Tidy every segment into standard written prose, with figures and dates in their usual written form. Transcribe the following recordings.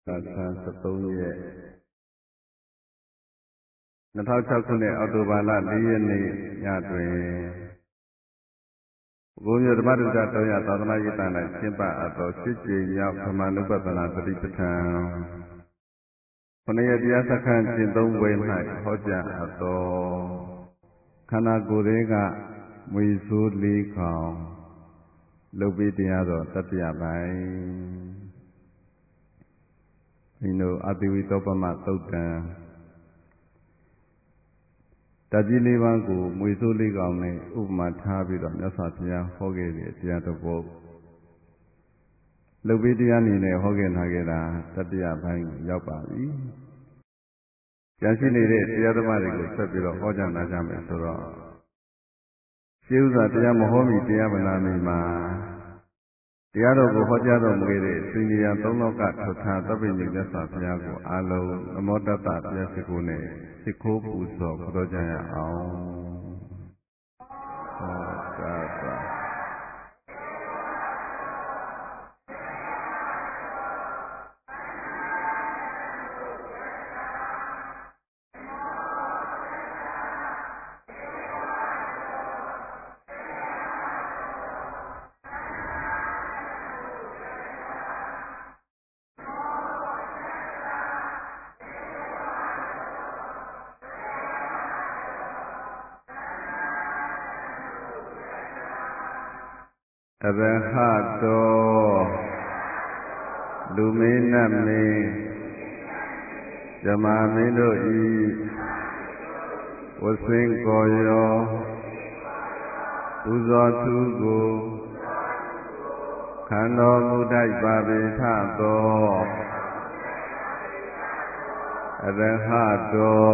13ရက်2006ခုနှစ်အောက်တိုဘာလ4ရက်နေ့ညတွင်ဘုရားဓမ္မဒုက္ခတော်ရသာသနာ့ရေးတန်း၌ကျင်းပအပ်သော7ကြိမ်မြောက်ဓမ္မနုပဿနာသတိပဋ္ဌာန်9ရက်တရားစခန်းကျင့်သုံးပွဲ၌ဟောကြားအပ်သောခန္ဓာကိုယ်တွေကမွေဆိုးလေးခေါင်လုပ်ပြီးတရားတော်တတိယပိုင်းဒီလိုအတိဝိသောပမသုတ်တံတတိလေးပါးကိုမွေဆိုးလေးကောင်နဲ့ဥပမာထားပြီးတော့မြတ်စွာဘုရားဟောခဲ့တဲ့တရားတော်ပုဒ်လုပ်ပြီးတရားနေနဲ့ဟောခဲ့ထားခဲ့တာတတိယပိုင်းရောက်ပါပြီ။ကျန်ရှိနေတဲ့တရားဓမ္မတွေကိုဆက်ပြီးတော့ဟောကြားနာကြမယ်ဆိုတော့ရှင်းဥစွာတရားမဟောမီတရားမနာမီမှာတရားတော်ကိုဟောကြားတော်မူခဲ့တဲ့စိဉ္ဇာသုံးလောကထွတ်ထားသဗ္ဗညုမြတ်စွာဘုရားကိုအာလုံးနမောတတ္တတရားရှိခိုးနဲ့ရှိခိုးပူဇော်ခေါ်ကြရအောင်ဟောကြားပါအရဟတောလူမင်းနတ်မင်းဇမာမင်းတို့ဤဝဆင်းကောရောပူဇော်သူကိုခံတော်မူတတ်ပါပေထသောအရဟတော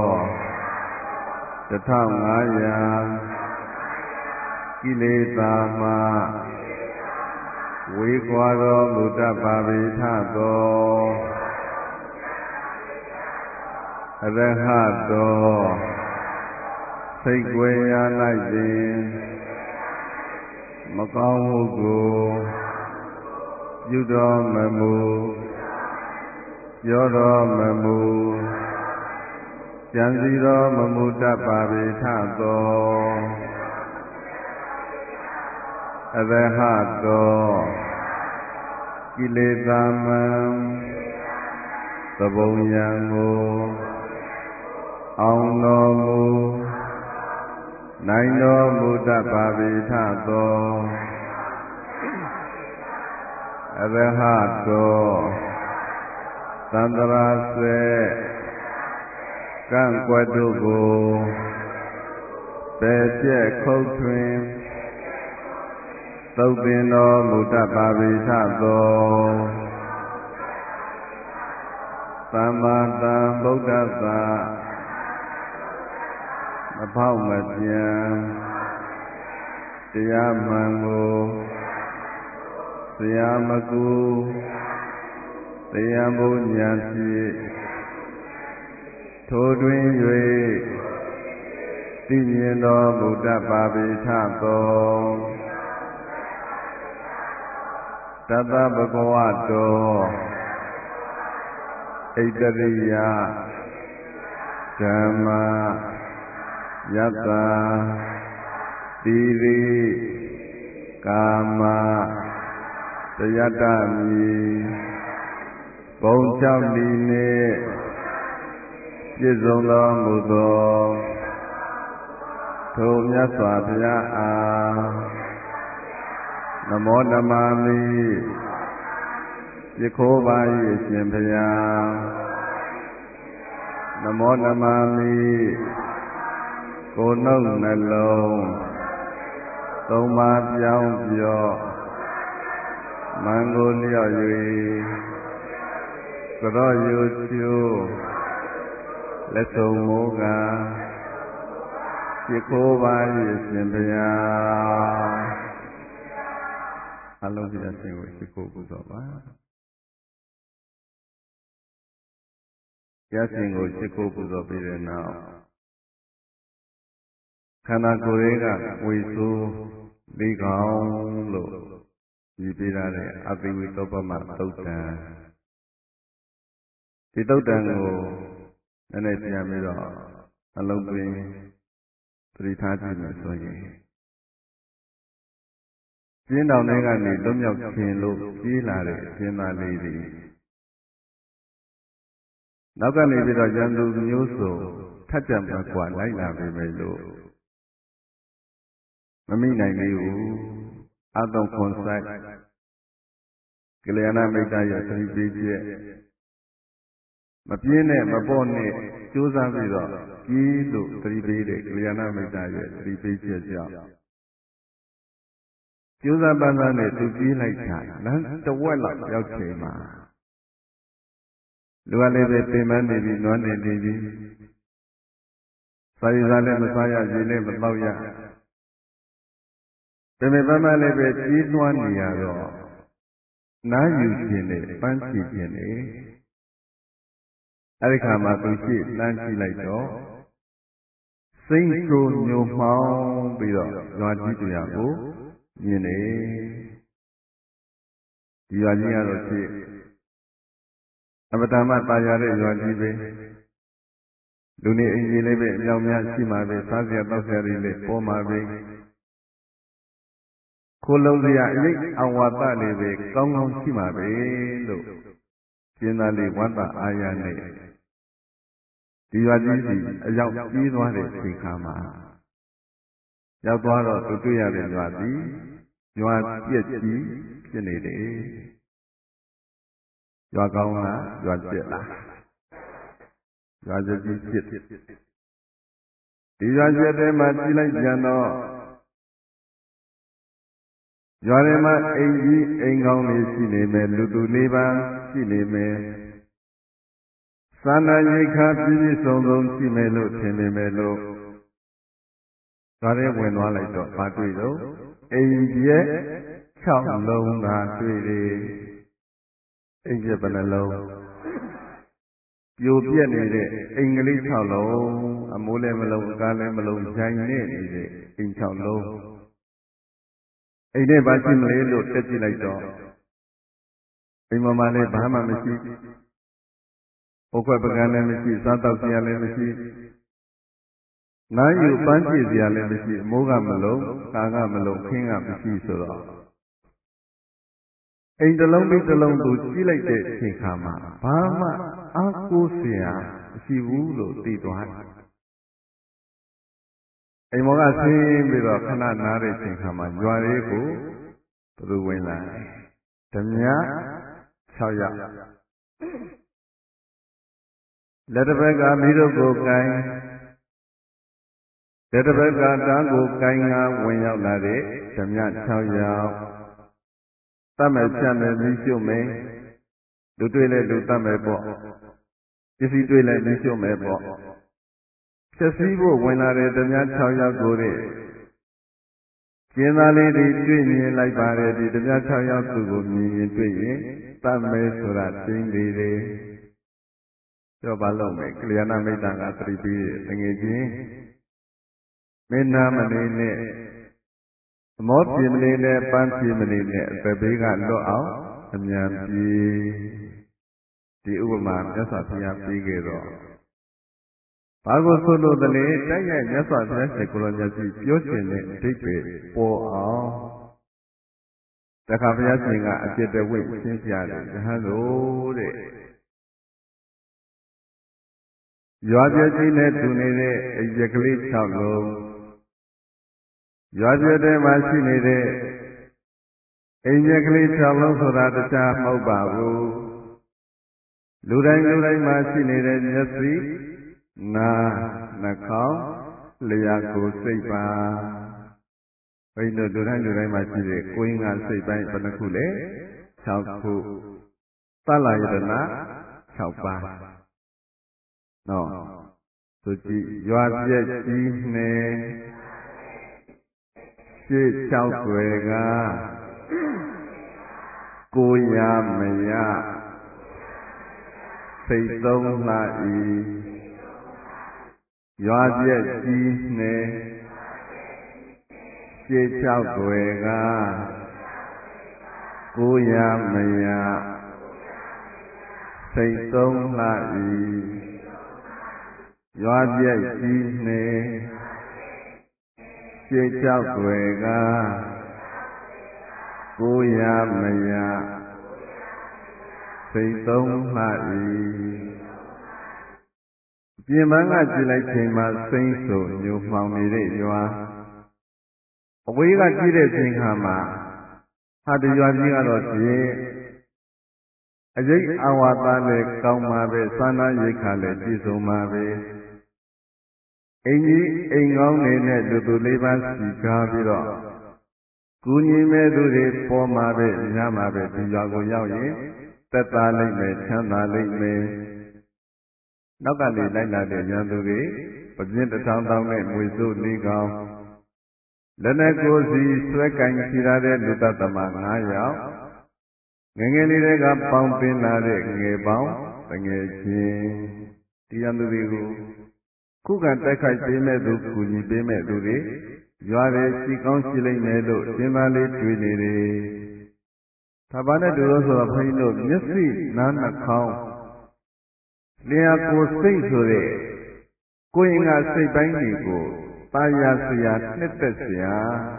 1500ကိလေသာမှဝေကွာတော်မူတတ်ပါပေထသောအရဟတောစိတ်ွယ်ရာ၌ပင်မကောင်းမှုကိုပြုတော်မမူပြောတော်မမူကြံစည်တော်မမူတတ်ပါပေထသောအရဟတောကိလေသာမံသဘုံယံကိုအောင်တော်မူနိုင်တော်မူတတ်ပါပေထသောအရဟတောသန္တရာစေကံ့ကွက်တို့ကိုပယ်ပြည့်ခုတ်ထွင်သုတ်သင်တော်မူတတ်ပါပေထသောသမ္မာသမ္ဗုဒ္ဓတ္တမဖောက်မပြန်တရားမှန်ကိုဆရာမကူတရားဘုဉာဏ်ဖြင့်ထိုတွင်၍သိမြင်တော်မူတတ်ပါပေထသောတတ္တဗကဝတောဣတရိယဓမ္မယတ္တတိရိကာမတယတ္တမိဘုံ6ဤနှင့်ပြည့်စုံတော်မူသောထိုမြတ်စွာဘုရားအားနမောဓမ္မာမိယခိုးပါ၏အရှင်ဘုရားနမောဓမ္မာမိကိုယ်နှုတ်နှလုံးသုံးပါးပြောင်းပြော့မန်ကိုလျော့၍ကြော့ယူကျိုးလက်ဆုံးမိုးကယခိုးပါ၏အရှင်ဘုရားအလုံးစုံအရှင်ကိုရှိခိုးပူဇော်ပါရရှင်ကိုရှိခိုးပူဇော်ပြီးတဲ့နောက်ခန္ဓာကိုယ်တွေကဝိသုလေးကောင်လို့ရည်ပေးထားတဲ့အတိဝိသောပမသုတ်တံဒီတုတ်တန်ကိုနည်းနည်းပြန်ပြီးတော့အလုံးသွင်းသတိထားကြည့်မယ်ဆိုရင်ကျင်းတောင်တွေကနေလွတ်မြောက်ခြင်းလို့ပြေးလာတဲ့အကျဉ်းသားလေးတွေနောက်ကနေပြီးတော့ရန်သူမျိုးစုံထက်ကြံမကွာလိုက်လာပြီမယ်လို့မမိနိုင်သေးဘူးအတုံခွန်ဆိုင်ကလျာဏမိတ်တရဲ့သတိပေးချက်မပြင်းနဲ့မပေါ့နဲ့ကြိုးစားပြီးတော့ကြီးလို့သတိပေးတဲ့ကလျာဏမိတ်တရဲ့သတိပေးချက်ကြောင့်ကျိုးစားပန်းစားနဲ့သူပြေးလိုက်တာလမ်းတစ်ဝက်လောက်ရောက်ချိန်မှာလူကလည်းပဲပင်ပန်းနေပြီနွမ်းနေပြီစာရည်စားလည်းမစားရရေလည်းမတောက်ရပင်ပန်းပန်းလည်းပဲပြေးလွှမ်းနေရတော့နားယူခြင်းနဲ့ပန်းချီခြင်းနဲ့အဲ့ဒီခါမှာသူရှိလှမ်းကြည့်လိုက်တော့စိမ့်ဆိုးညိုမှောင်းပြီးတော့ရွာကြီးတူရကိုမြင်နေဒီရွာကြီးကတော့ဖြစ်အပတမတာယာတဲ့ရွာကြီးပဲလူနေအိမ်ကြီးလေးပဲအမြောက်များရှိမှာပဲစားစရာတောက်စရာတွေလည်းပေါ်မှာပဲခိုးလုံးစရာအရေးအဝါဒလေးပဲကောင်းကောင်းရှိမှာပဲလို့ကျင်းသားလေးဝမ်းသာအားရနဲ့ဒီရွာကြီးစီအရောက်ပြေးသွားတဲ့ချိန်ခါမှာရောက်သွားတော့သူတွေ့ရတဲ့ရွာသည်ရွာပြက်ကြီးဖြစ်နေတယ်ရွာကောင်းလားရွာပြက်လားရွာပြက်ကြီးဖြစ်ဒီရွာပြက်ထဲမှာကြည့်လိုက်ပြန်တော့ရွာထဲမှာအိမ်ကြီးအိမ်ကောင်းလေးရှိနေမယ်လူသူလေးပါရှိနေမယ်သာနာရိခါပြည့်ပြည့်စုံစုံရှိမယ်လို့ထင်နေမယ်လို့ဒါရဲဝင်သွားလိုက်တော့ဘာတွေ့တော့အိမ်ပြက်6လုံးသာတွေ့တယ်အိမ်ပြက်ဘယ်နှလုံးပြိုပြက်နေတဲ့အိမ်ကလေး6လုံးအမိုးလည်းမလုံးအကားလည်းမလုံးဂျိုင်နဲ့နေတဲ့အိမ်6လုံးအိမ်ထဲဘာရှိမလဲလို့တက်ကြည့်လိုက်တော့အိမ်မမှာလည်းဘာမှမရှိဘုခွက်ပကံလည်းမရှိစားတော့စရာလည်းမရှိနားယူပန်းကြည့်စရာလည်းမရှိအမိုးကမလုံးကာကမလုံးခင်းကမရှိဆိုတော့အိမ်တစ်လုံးပြီးတစ်လုံးသူကြည့်လိုက်တဲ့အချိန်ခါမှာဘာမှအားကိုးစရာမရှိဘူးလို့သိသွားတယ်အိမ်မောကဆင်းပြီးတော့ခဏနားတဲ့အချိန်ခါမှာရွာလေးကိုဘယ်သူဝင်လာဓမြ6ယောက်လက်တစ်ဘက်ကမိတို့ကိုကိုင်းလက်တစ်ဘက်ကတားကိုကိုင်းငါဝင်ရောက်လာတဲ့ဓမြ6ယောက်တတ်မဲ့ဖြတ်မဲ့မိရှုမဲ့လူတွေ့လဲလူတတ်မဲ့ပေါ့ပစ္စည်းတွေ့လဲမိရှုမဲ့ပေါ့ဖြစ်စည်းဖို့ဝင်လာတဲ့ဓမြ6ယောက်ကိုတဲ့ကျင်းသားလေးတွေတွေ့မြင်လိုက်ပါတယ်ဒီဓမြ6ယောက်သူကိုမြင်ရင်တွေ့ရင်တတ်မဲ့ဆိုတာသိနေတယ်တော့ဘာလို့မဲကလျာဏမိတ်တန်ကသတိပေးတယ်ငွေချင်းမင်းနာမနေနဲ့အမောပြေမနေနဲ့ပန်းပြေမနေနဲ့အသက်ဘေးကလွတ်အောင်အမြန်ပြေဒီဥပမာမြတ်စွာဘုရားပေးခဲ့တော့ဘာကိုဆိုလို့တလေတိုက်ရိုက်မြတ်စွာဘုရားရှင်ကိုလိုမြတ်ကြီးပြောချင်တဲ့အဓိပ္ပာယ်ပေါ်အောင်တခါဘုရားရှင်ကအပြစ်တဝိရှင်းပြတယ်ယဟန်တို့တဲ့ရွာပြည့်ကြီးနဲ့တူနေတဲ့အိမ်ပြကလေး6လုံးရွာပြည့်ထဲမှာရှိနေတဲ့အိမ်ပြကလေး6လုံးဆိုတာတခြားမဟုတ်ပါဘူးလူတိုင်းမှာရှိနေတဲ့မျက်စိနာနှာခေါင်းလျှာကိုယ်စိတ်ပါဘိန်းတို့လူတိုင်းမှာရှိတဲ့ကိုယ်ငါစိတ်ပိုင်းဘယ်နှခုလဲ6ခုသလယတနာ6ပါးနော်သူကြည့်ရွာပြည့်ကြီးနဲ့ရှေ့6ွယ်ကကိုရမရစိတ်3လှဤရွာပြည့်ကြီးနဲ့ရှေ့6ွယ်ကကိုရမရစိတ်သုံးလှ၏ရွာပြည့်ကြီးနှင့်ရှေးကြောက်ွယ်ကကိုရမယစိတ်သုံးလှ၏ပြင်ပန်းကကြည့်လိုက်ချိန်မှာစိမ့်ဆိုညိုမှောင်နေတဲ့ရွာအဝေးကကြည့်တဲ့ချိန်ခါမှာဟာတရွာကြီးကတော့ဖြင့်အရေးအဝါသားလည်းကောင်းပါပဲသာနာရိတ်ခါလည်းပြည့်စုံပါပဲအိမ်ကြီးအိမ်ကောင်းနေနဲ့လူသူလေးပါးစီကားပြီးတော့ကူညီမဲ့သူတွေပေါ်မှာပဲများမှာပဲဒီရွာကိုရောက်ရင်သက်သာလိမ့်မယ်ချမ်းသာလိမ့်မယ်နောက်ကနေလိုက်လာတဲ့ရန်သူတွေပပြင်းတစ်ထောင်တောင်းနဲ့ငွေစုလေးကောင်လက်နဲ့ကိုယ်စီဆွဲကင်ချီရတဲ့လူတသမ9ယောက်ငယ်ငယ်လေးတွေကပေါင်းတင်လာတဲ့ငယ်ပေါင်းတငယ်ချင်းဒီရန်သူတွေကိုခုခံတိုက်ခိုက်ပေးမဲ့သူကူညီပေးမဲ့သူတွေရွာတွေရှိကောင်းရှိလိမ့်မယ်လို့စဉ်းစားလေးတွေးနေတယ်ဒါပါနဲ့တူလို့ဆိုတော့ဘုန်းကြီးတို့မျက်စိနားနှာခေါင်းလျှာကိုယ်စိတ်ဆိုတဲ့ကိုယ်ရင်ကစိတ်ပိုင်းတွေကိုပါရစရာနှစ်သက်စရာ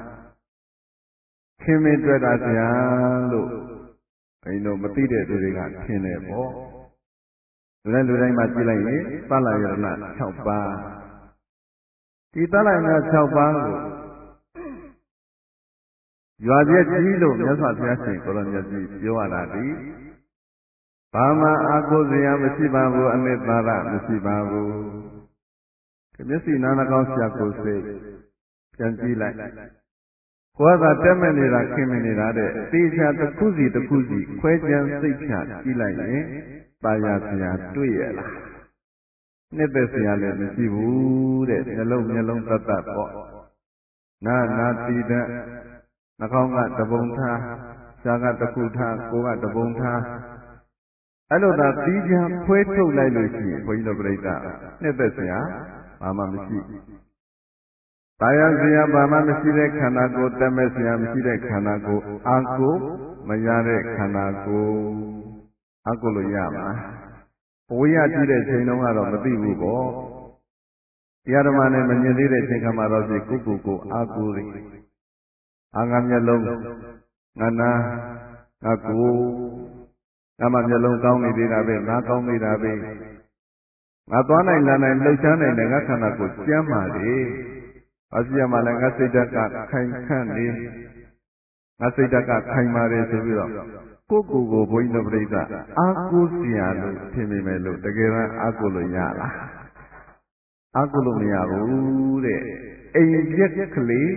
ခင်မင်တွေ့တာစရာလို့ဘုန်းကြီးတို့မသိတဲ့သူတွေကထင်တယ်ပေါ့လူတိုင်းမှာကြည့်လိုက်ရင်သလယရဏ6ပါးဒီသလယရဏ6ပါးကိုရွာပြည့်ကြီးလို့မြတ်စွာဘုရားရှင်ကိုရောမြတ်ကြီးပြောရတာဒီဘာမှအာကိုစရာမရှိပါဘူးအနှစ်သာရမရှိပါဘူးဒီမျက်စိနားနှာခေါင်းရှာကိုစိတ်ပြန်ကြည့်လိုက်ကိုယ်ကတက်မဲ့နေတာခင်မနေတာတဲ့တေချာတစ်ခုစီတစ်ခုစီခွဲခြမ်းစိတ်ဖြာကြည့်လိုက်ရင်ပါရစရာတွေ့ရလားနှစ်သက်စရာလည်းမရှိဘူးတဲ့မျက်လုံးတတ်ပေါ့နာတိဒနှာခေါင်းကတပုံထားရှားကတစ်ခုထားကိုယ်ကတပုံထားအဲ့လိုသာတီးချမ်းခွဲထုတ်လိုက်လို့ရှိရင်ဘုန်းကြီးတို့ပြိဿနှစ်သက်စရာဘာမှမရှိတာယာစရာဘာမှမရှိတဲ့ခန္ဓာကိုယ်တက်မဲ့စရာမရှိတဲ့ခန္ဓာကိုယ်အာကိုမရတဲ့ခန္ဓာကိုယ်အာကိုလို့ရမှာဘဝရကြည့်တဲ့ချိန်တုန်းကတော့မသိဘူးပေါ့တရားဓမ္မနဲ့မမြင်သေးတဲ့ချိန်ခါမှာတော့ဒီကိုအာကိုတွေအာငါမျက်လုံးငါနာငါကိုငါမှမျက်လုံးကောင်းနေသေးတာပဲငါကောင်းနေတာပဲငါသွားနိုင်လာနိုင်လှုပ်ရှားနိုင်တဲ့ငါခန္ဓာကိုကျမ်းပါလေအစီအမလည်းငါစိတ်ဓာတ်ကခိုင်ခန့်နေငါစိတ်ဓာတ်ကခိုင်ပါတယ်ဆိုပြီးတော့ကိုဘုန်းကြီးတို့ပြိဿအာကိုစရာလို့ထင်မိမယ်လို့တကယ်တမ်းအာကိုလို့ရလားအာကိုလို့မရဘူးတဲ့အိမ်ပြက်ကလေး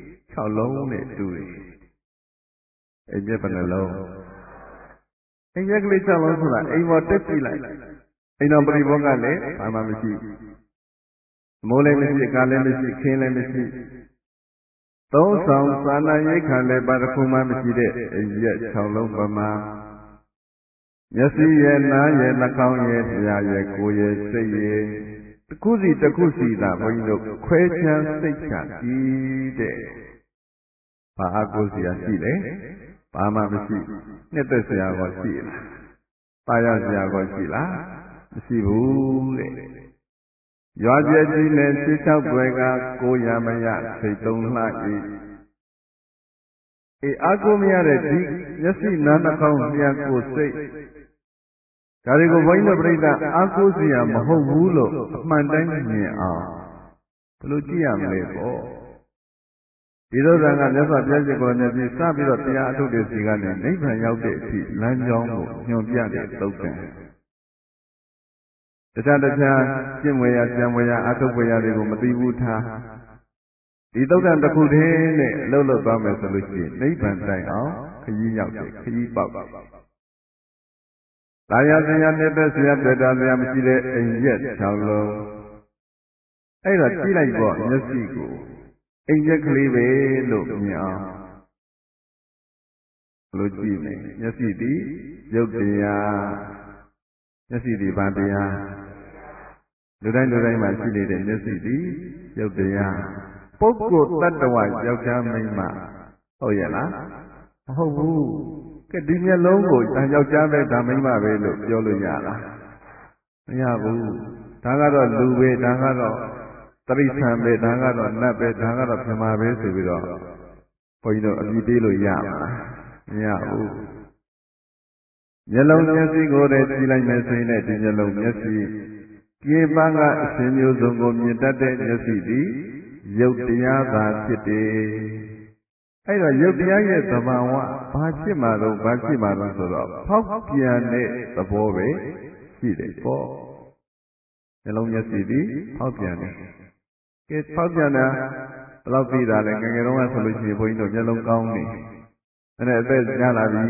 6လုံးနဲ့တူတယ်အိမ်ပြက်ဘယ်နှလုံးအိမ်ပြက်ကလေး6လုံးဆိုတာအိမ်ပေါ်တက်ကြည့်လိုက်အိမ်တော်ပရိဘောကလည်းဘာမှမရှိမိုးလည်းမရှိကားလည်းမရှိခင်းလည်းမရှိသုံးဆောင်သာနာရိတ်ခါလည်းပါတစ်ခုမှမရှိတဲ့အိမ်ရက်6လုံးပမာမျက်စိရဲ့နားရဲ့နှာခေါင်းရဲ့လျှာရဲ့ကိုယ်ရဲ့စိတ်ရဲ့တစ်ခုစီသာဘုန်းကြီးတို့ခွဲခြမ်းစိတ်ချကြည့်တဲ့ဘာအကုစရာရှိလဲဘာမှမရှိနှစ်သက်စရာကောရှိလားပါရစရာကောရှိလားမရှိဘူးတဲ့ရွာပြည့်ကြီးနဲ့ရှင်း၆ွယ်ကကိုရမယစိတ်သုံးလှ၏အာကိုမရတဲ့ဒီမျက်စိနားနှာခေါင်းလျှာကိုယ်စိတ်ဒါတွေကိုဘုန်းကြီးတို့ပြိဿအာကိုစရာမဟုတ်ဘူးလို့အမှန်တိုင်းမြင်အောင်ဘယ်လိုကြည့်ရမလဲပေါ့ဒီလိုကမြတ်စွာဘုရားရှင်ကိုယ်တော်မြတ်ကြီးစပြီးတော့တရားအထုတ်တဲ့စီကနေနိဗ္ဗာန်ရောက်တဲ့အထိလမ်းကြောင်းကိုညွှန်ပြတဲ့သုတ်တံတခြားကျင့်ဝေရကြံဝေရအထုတ်ဝေရတွေကိုမသိဘူးထားဒီသုတ်တံတစ်ခုတည်းနဲ့အလုပ်လုပ်သွားမယ်ဆိုလို့ရှိရင်နိဗ္ဗာန်တိုင်အောင်ခရီးရောက်တယ်ခရီးပေါက်လာရစရာနဲ့သက်စရာတွေ့တာစရာမရှိတဲ့အိမ်ရက်6လုံးအဲ့တော့ကြည့်လိုက်ပေါ့မျက်စိကိုအိမ်ရက်ကလေးပဲလို့မြင်အောင်လို့ကြည့်မယ်မျက်စိသည်ရုပ်တရားမျက်စိသည်ဘာတရားလူတိုင်းမှာရှိနေတဲ့မျက်စိသည်ရုပ်တရားပုဂ္ဂိုလ်တ attva ယောက်ျားမိန်းမဟုတ်ရဲ့လားမဟုတ်ဘူးကဲဒီမျက်လုံးကိုဒါယောက်ျားပဲဒါမိန်းမပဲလို့ပြောလို့ရလားမရဘူးဒါကတော့လူပဲဒါကတော့တရိษံပဲဒါကတော့နတ်ပဲဒါကတော့ပြမာပဲဆိုပြီးတော့ဘုန်းကြီးတို့အပြစ်ပေးလို့ရမှာမရဘူးမျက်လုံးမျက်စိကိုလည်းကြည့်လိုက်မယ်ဆိုရင်လည်းဒီမျက်လုံးမျက်စိပြေပန်းကအရှင်မျိုးစုံကိုမြင်တတ်တဲ့မျက်စိသည်ရုပ်တရားသာဖြစ်တယ်အဲ့တော့ရုပ်တရားရဲ့သဘာဝဘာဖြစ်မှာတော့ဘာဖြစ်မှာတော့ဆိုတော့ဖောက်ပြန်တဲ့သဘောပဲရှိတယ်ပေါ့နှလုံးမျက်စိသည်ဖောက်ပြန်တယ်ကဲဖောက်ပြန်တာဘယ်လောက်သိတာလဲငယ်ငယ်တုန်းကဆိုလို့ရှိရင်ဘုန်းကြီးတို့မျက်လုံးကောင်းနေအဲ့ဒါအသက်ရလာပြီ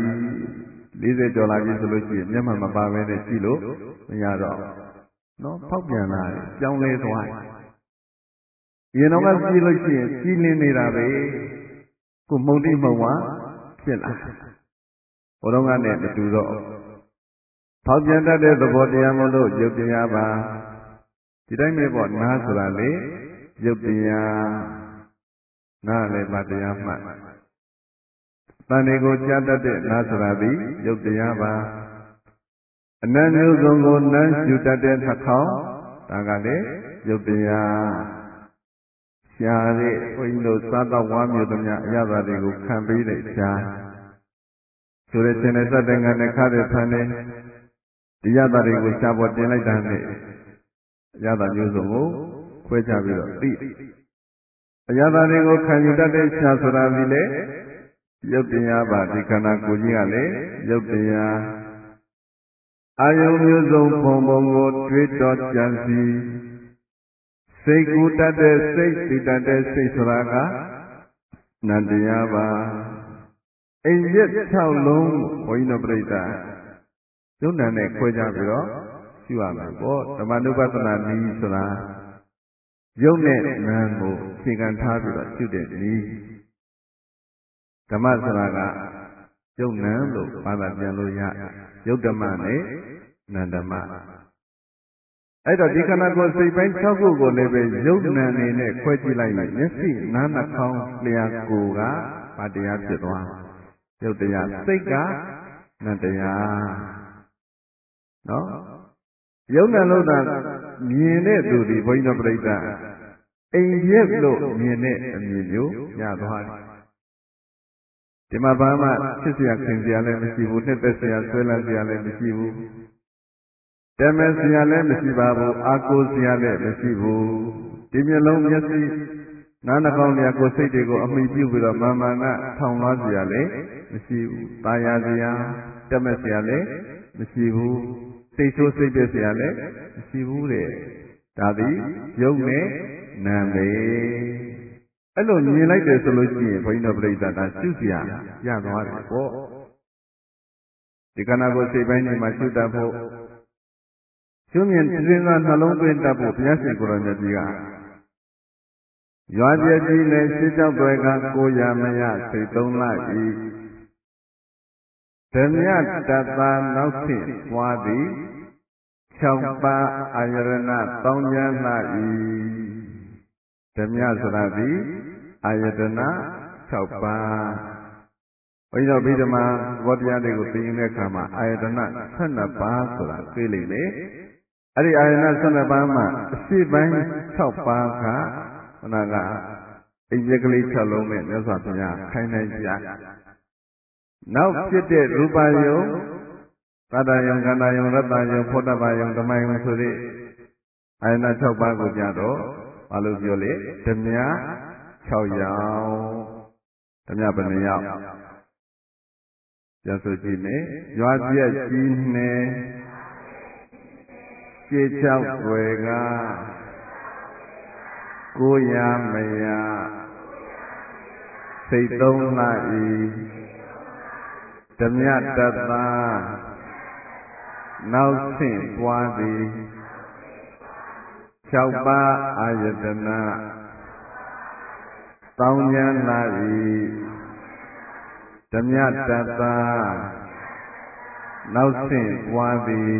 40ကျော်လာပြီဆိုလို့ရှိရင်မျက်မှန်မပါဘဲနဲ့ကြည့်လို့မရတော့နော်ဖောက်ပြန်လာတယ်ကြောင်းလဲသွားရင်တော့ကကြည့်လို့ရှိရင်ကြည်လင်းနေတာပဲကိုမုံတိမုံဝါဖြစ်လာဘုရားကနဲ့မတူတော့ဖောက်ပြန်တတ်တဲ့သဘောတရားမို့လို့ရုပ်တရားပါဒီတိုင်းပဲပေါ့နားဆိုတာလေရုပ်တရားနားလည်းမတရားမှတ်တန်တွေကိုကြားတတ်တဲ့နားဆိုတာသည်ရုပ်တရားပါအနတ်မျိုးစုံကိုနမ်းရှုတတ်တဲ့နှာခေါင်းဒါကလည်းရုပ်တရားရှားတဲ့ဘုန်းကြီးတို့စားတော့ဝါမျိုးသမျှအရသာတွေကိုခံပေးတဲ့ရှားဆိုတဲ့ရှင်တဲ့စတဲ့ငါနဲ့ခါတဲ့ဖန်နေဒီရသာတွေကိုရှားပေါ်တင်လိုက်တာနဲ့အရသာမျိုးစုံကိုခွဲခြားပြီးတော့သိအရသာတွေကိုခံယူတတ်တဲ့ရှားဆိုတာဒီလေရုပ်တရားပါဒီခန္ဓာကိုယ်ကြီးကလည်းရုပ်တရားအာယုံမျိုးစုံပုံပုံကိုတွေးတောကြံစည်စိတ်ကူတတ်တဲ့စိတ်သိတတ်တဲ့စိတ်ဆိုတာကနန္တရားပါအိမ်ရက်6လုံးဘုန်းကြီးတို့ပြိဿယုံနာနဲ့ခွဲခြားပြီးတော့ရှုရမယ်ပေါ့ဓမ္မနုပဒနာနည်းဆိုတာယုံနဲ့နာမ်ကိုအခြေခံထားပြီးတော့ရှုတဲ့နည်းဓမ္မဆိုတာကယုံနံလို့ဘာသာပြန်လို့ရယုတ်ဓမ္မနဲ့နန္ဓမ္မအဲ့တော့ဒီခန္ဓာကိုယ်စိတ်ပိုင်း6ခုကိုလည်းပဲယုတ်နံနေနဲ့ခွဲကြည့်လိုက်ရင်မျက်စိနားနှာခေါင်းလျှာကိုယ်ကဘာတရားဖြစ်သွားယုတ်တရားစိတ်ကနန္တရားနော်ယုတ်နံလို့သာမြင်တဲ့သူဒီဘုန်းကြီးတို့ပြိဿအိမ်ရက်လို့မြင်တဲ့အမြင်မျိုးရသွားတယ်ဒီမှာဘာမှဖြစ်เสียခင်เสียလည်းမရှိဘူးနှစ်သက်เสียဆွဲလန်းเสียလည်းမရှိဘူးတမဲเสียလည်းမရှိပါဘူးအာကိုเสียလည်းမရှိဘူးဒီမျက်လုံးမျက်စိနားနှာခေါင်းလျာကိုယ်စိတ်တွေကိုအမိပြုပြီးတော့မာမာနထောင်လွှားเสียလည်းမရှိဘူးตาယာเสียတမဲเสียလည်းမရှိဘူးစိတ်ဆိုးစိတ်ပြည့်เสียလည်းမရှိဘူးတဲ့ဒါသည်ယုတ်နဲ့နာမ်ပဲအဲ့လိုမြင်လိုက်တယ်ဆိုလို့ရှိရင်ဘုန်းကြီးတို့ပြိဿတာရှုเสียရသွားတယ်ပေါ့ဒီခန္ဓာကိုယ်စိတ်ပိုင်းတွေမှာရှုတတ်ဖို့ရှုမြင်စဉ်းစားနှလုံးသွင်းတတ်ဖို့ဘုရားရှင်ကိုယ်တော်မြတ်ကြီးကရွာကျက်ကြီးနဲ့ရှင်းကြောက်တွေကကိုရမယစိတ်သုံးလိုက်၏ဓမြတတ္တာနောက်ဖြင့်ပွားသည်6ပါးအာယရဏတောင်းကျမ်းလှ၏ဓမြဆိုတာသည်အာယတနာ6ပါးဘုရားဗိဓမာဘောတရားတွေကိုသိရင်တဲ့အခါမှာအာယတနာ12ပါးဆိုတာသိလိမ့်မယ်အဲ့ဒီအာယတနာ12ပါးမှာအရှိပိုင်း6ပါးကခန္ဓာကအိမ်ရက်ကလေး6လုံးနဲ့မြတ်စွာဘုရားခိုင်းနိုင်ပြနောက်ဖြစ်တဲ့ရူပယုံသတ္တယုံခန္ဓာယုံရတ္တယုံဖောတ္တပယုံဓမ္မယုံဆိုတဲ့အာယတနာ6ပါးကိုကြတော့ဘာလို့ပြောလဲဓမြ6ယောက်ဓမြဘယ်နှယောက်ပြန်ဆိုကြည့်မယ်ရွာပြက်ကြီးနဲ့ရှေ့ချောက်တွေကကိုရမယစိတ်သုံးလှ၏ဓမြတတ္တာနောက်ဆင့်ပွားသည်6ပါးအာယတနာတောင်းကျမ်းလာ၏ဓမြတတ္တာနောက်ဆင့်ပွားသည်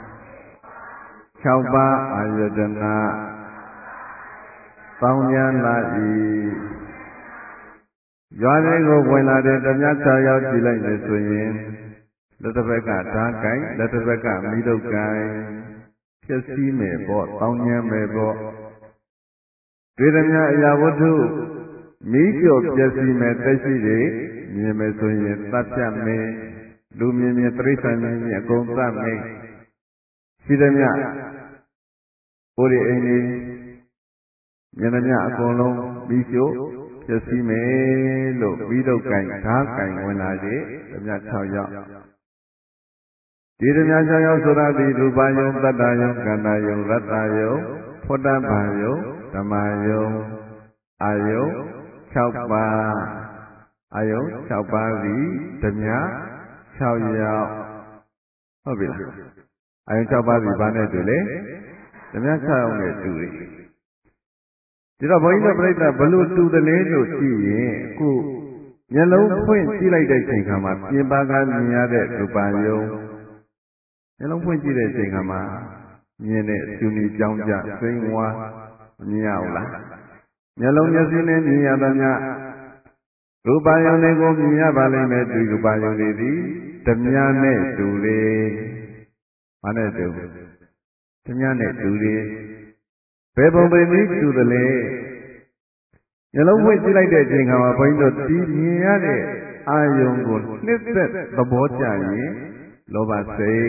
6ပါးအာယတနာတောင်းကျမ်းလာ၏ရွာတွေကိုဝင်လာတဲ့ဓမြ6ယောက်ကြည့်လိုက်မယ်ဆိုရင်လက်တစ်ဘက်ကဓာတ်ကိုင်လက်တစ်ဘက်ကမိတုတ်ကိုင်ဖြစ်စည်းမယ်ပေါ့တောင်းညမ်းမယ်ပေါ့တွေ့ဓမြအရာဝတ္ထုမိကျော်ပျက်စီးမယ်တက်ရှိတွေမြင်မယ်ဆိုရင်သတ်ဖြတ်မယ်လူမြင်မြင်တိရစ္ဆာန်မြင်မြင်အကုန်သတ်မယ်ရှိဓမြဘုရားအိမ်ကြီးမြင်ဓမြအကုန်လုံးမိကျော်ပျက်စီးမယ်လို့မိတုတ်ကိုင်ဓာတ်ကိုင်ဝင်လာတဲ့ဓမြ6ယောက်ဒီဓမြ6ယောက်ဆိုတာဒီရူပယုံတတ္တယုံကန္တယုံရတ္တယုံဖောတ္တဗံယုံဓမ္မယုံအာယုံ6ပါးအာယုံ6ပါးစီဓမြ6ယောက်ဟုတ်ပြီလားအာယုံ6ပါးစီဘာနဲ့တူလဲဓမြ6ယောက်နဲ့တူတယ်ဒီတော့ဘုန်းကြီးတို့ပြိဿဘလို့တူတယ်လဲလို့ကြည့်ရင်အခုမျက်လုံးဖွင့်ကြည့်လိုက်တဲ့ချိန်ခါမှာပြင်ပါကမြင်ရတဲ့ရူပယုံမျက်လုံးဖွင့်ကြည့်တဲ့ချိန်ခါမှာမြင်တဲ့သူနီကြောင်းကြစိမ့်ဝါမမြင်ရဘူးလားမျက်လုံးမျက်စိနဲ့မြင်ရသမျှရူပယုံတွေကိုမြင်ရပါလိမ့်မယ်ဒီရူပယုံတွေသည်ဓမြနဲ့တူတယ်ဘာနဲ့တူဓမြနဲ့တူတယ်ဘယ်ပုံပဲနည်းတူတယ်လေမျက်လုံးဖွင့်ကြည့်လိုက်တဲ့အချိန်ခါမှာဘုန်းကြီးတို့ဒီမြင်ရတဲ့အာယုံကိုနှစ်သက်သဘောကျရင်လောဘစိတ်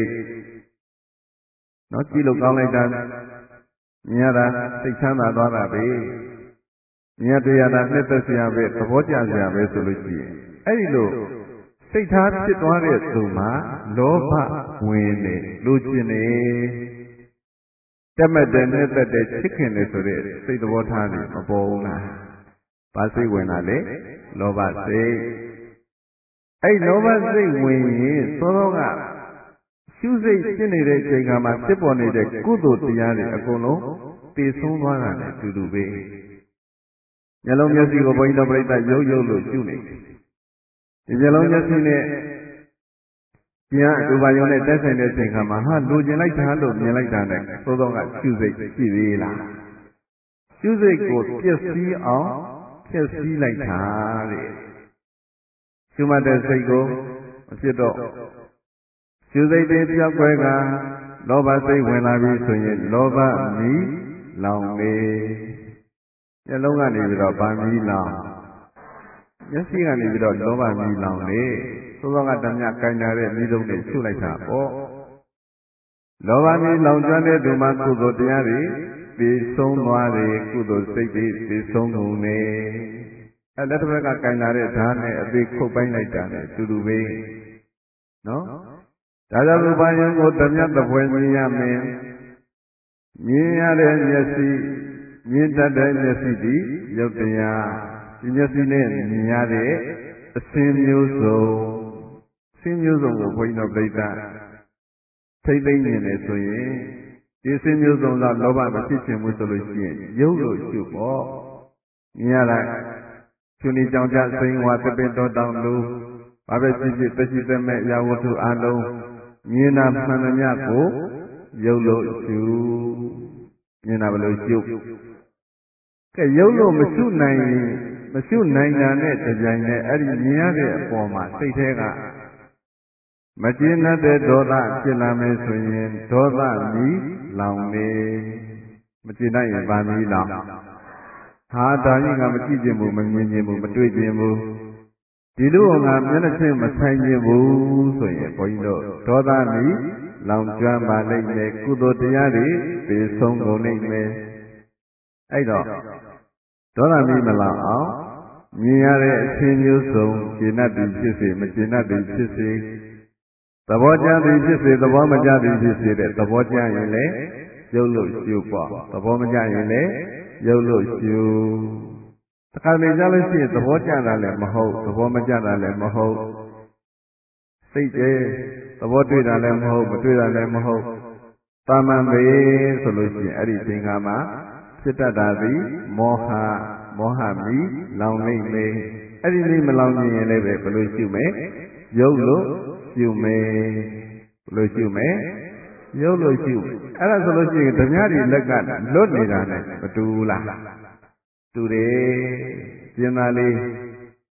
နော်ကြည့်လို့ကောင်းလိုက်တာမြင်ရတာစိတ်ချမ်းသာသွားတာပဲမြင်ရတာနှစ်သက်စရာပဲသဘောကျစရာပဲဆိုလို့ရှိရင်အဲ့ဒီလိုစိတ်ထားဖြစ်သွားတဲ့သူမှာလောဘဝင်နေလိုချင်နေတက်မဲ့တဲ့နှစ်သက်တဲ့ချစ်ခင်တယ်ဆိုတဲ့စိတ်သဘောထားတွေမပေါ်ဘူးလားဘာစိတ်ဝင်တာလဲလောဘစိတ်အဲ့လောဘစိတ်ဝင်ရင်သောသောကရှုစိတ်ဖြစ်နေတဲ့ချိန်ခါမှာဖြစ်ပေါ်နေတဲ့ကုသိုလ်တရားတွေအကုန်လုံးတည်ဆုံးသွားတာနဲ့တူတူပဲမျက်လုံးမျက်စိကိုဘုန်းကြီးတို့ပြိဿရုပ်ရုပ်လို့ရှုနေတယ်ဒီမျက်လုံးမျက်စိနဲ့ဉာဏ်ရူပယုံနဲ့တက်ဆိုင်တဲ့ချိန်ခါမှာဟာလိုချင်လိုက်တာလို့မြင်လိုက်တာနဲ့သောသောကရှုစိတ်ရှိသေးလားရှုစိတ်ကိုပျက်စီးအောင်ဖျက်ဆီးလိုက်တာတဲ့ရှုမှတ်တဲ့စိတ်ကိုမဖြစ်တော့ရှုစိတ်တွေပြောက်ွယ်ကလောဘစိတ်ဝင်လာပြီဆိုရင်လောဘမီးလောင်နေမျက်လုံးကနေပြီးတော့ဗာမီးလောင်မျက်စိကနေပြီးတော့လောဘမီးလောင်နေသောသောကဓမြကင်နာတဲ့မိတုံးနဲ့ရှုလိုက်တာပေါ့လောဘမီးလောင်ကျွမ်းတဲ့သူမှာကုသိုလ်တရားတွေသိဆုံးသွားတယ်ကုသိုလ်စိတ်တွေသိဆုံးကုန်နေအဲ့လက်တစ်ဘက်ကကင်နာတဲ့ဓာတ်နဲ့အသေးခုတ်ပိုင်းလိုက်တာနဲ့တူတူပဲနော်ဒါကြောင့်ရူပယုံကိုဓမြသဖွယ်မြင်ရမယ်မြင်ရတဲ့မျက်စိမြင်တတ်တဲ့မျက်စိဒီရုပ်တရားဒီမျက်စိနဲ့မြင်ရတဲ့အစဉ်မျိုးစုံအစဉ်မျိုးစုံကိုဘုန်းကြီးတို့ပြိဿထိတ်သိမ့်နေတယ်ဆိုရင်ဒီအစဉ်မျိုးစုံတော့လောဘမဖြစ်ခြင်းဘူးဆိုလို့ရှိရင်ရုပ်လို့ရှုပေါ့မြင်ရတာသူနေကြောင်ကြစိန်ဝါတပင်တော်တောင်လို့ဘာပဲဖြစ်ဖြစ်တရှိသက်မဲ့အရာဝတ္ထုအလုံးမြင်တာမှန်သမျှကိုရုပ်လို့ရှုမြင်တာဘယ်လိုရှုကဲရုပ်လို့မရှုနိုင်တာနဲ့တပြိုင်နက်အဲ့ဒီမြင်ရတဲ့အပေါ်မှာစိတ်ထဲကမကျေနပ်တဲ့ဒေါသဖြစ်လာမယ်ဆိုရင်ဒေါသမီးလောင်နေမကျေနပ်ရင်ဗာမီးလောင်ဟာဒါကြီးကမကြည့်ခြင်းဘူးမမြင်ခြင်းဘူးမတွေ့ခြင်းဘူးဒီလိုငါမျက်နှာချင်းမဆိုင်ခြင်းဘူးဆိုရင်ဘုန်းကြီးတို့ဒေါသမီးလောင်ကျွမ်းပါလိမ့်မယ်ကုသိုလ်တရားတွေသိဆုံးကုန်လိမ့်မယ်အဲ့တော့ဒေါသမီးမလောင်အောင်မြင်ရတဲ့အခြင်းမျိုးစုံကျေနပ်သည်ဖြစ်စေမကျေနပ်သည်ဖြစ်စေသဘောကျသည်ဖြစ်စေသဘောမကျသည်ဖြစ်စေတဲ့သဘောကျရင်လည်းရုပ်လို့ရှုပေါ့သဘောမကျရင်လည်းရုပ်လို့ရှုတခါလေကြားလို့ရှိရင်သဘောကျတာလည်းမဟုတ်သဘောမကျတာလည်းမဟုတ်စိတ်တယ်သဘောတွေ့တာလည်းမဟုတ်မတွေ့တာလည်းမဟုတ်တာမန်ပဲဆိုလို့ရှိရင်အဲ့ဒီသင်္ခါမှာဖြစ်တတ်တာသည်မောဟမီလောင်နေမယ်အဲ့ဒီနေ့မလောင်ခြင်းရင်လည်းပဲဘယ်လိုရှုမယ်ရုပ်လို့ရှုမယ်ဘယ်လိုရှုမယ်ရုပ်လို့ရှုအဲ့ဒါဆိုလို့ရှိရင်ဓမြတွေလက်ကလွတ်နေတာနဲ့မတူဘူးလားတူတယ်ပြင်သာလေး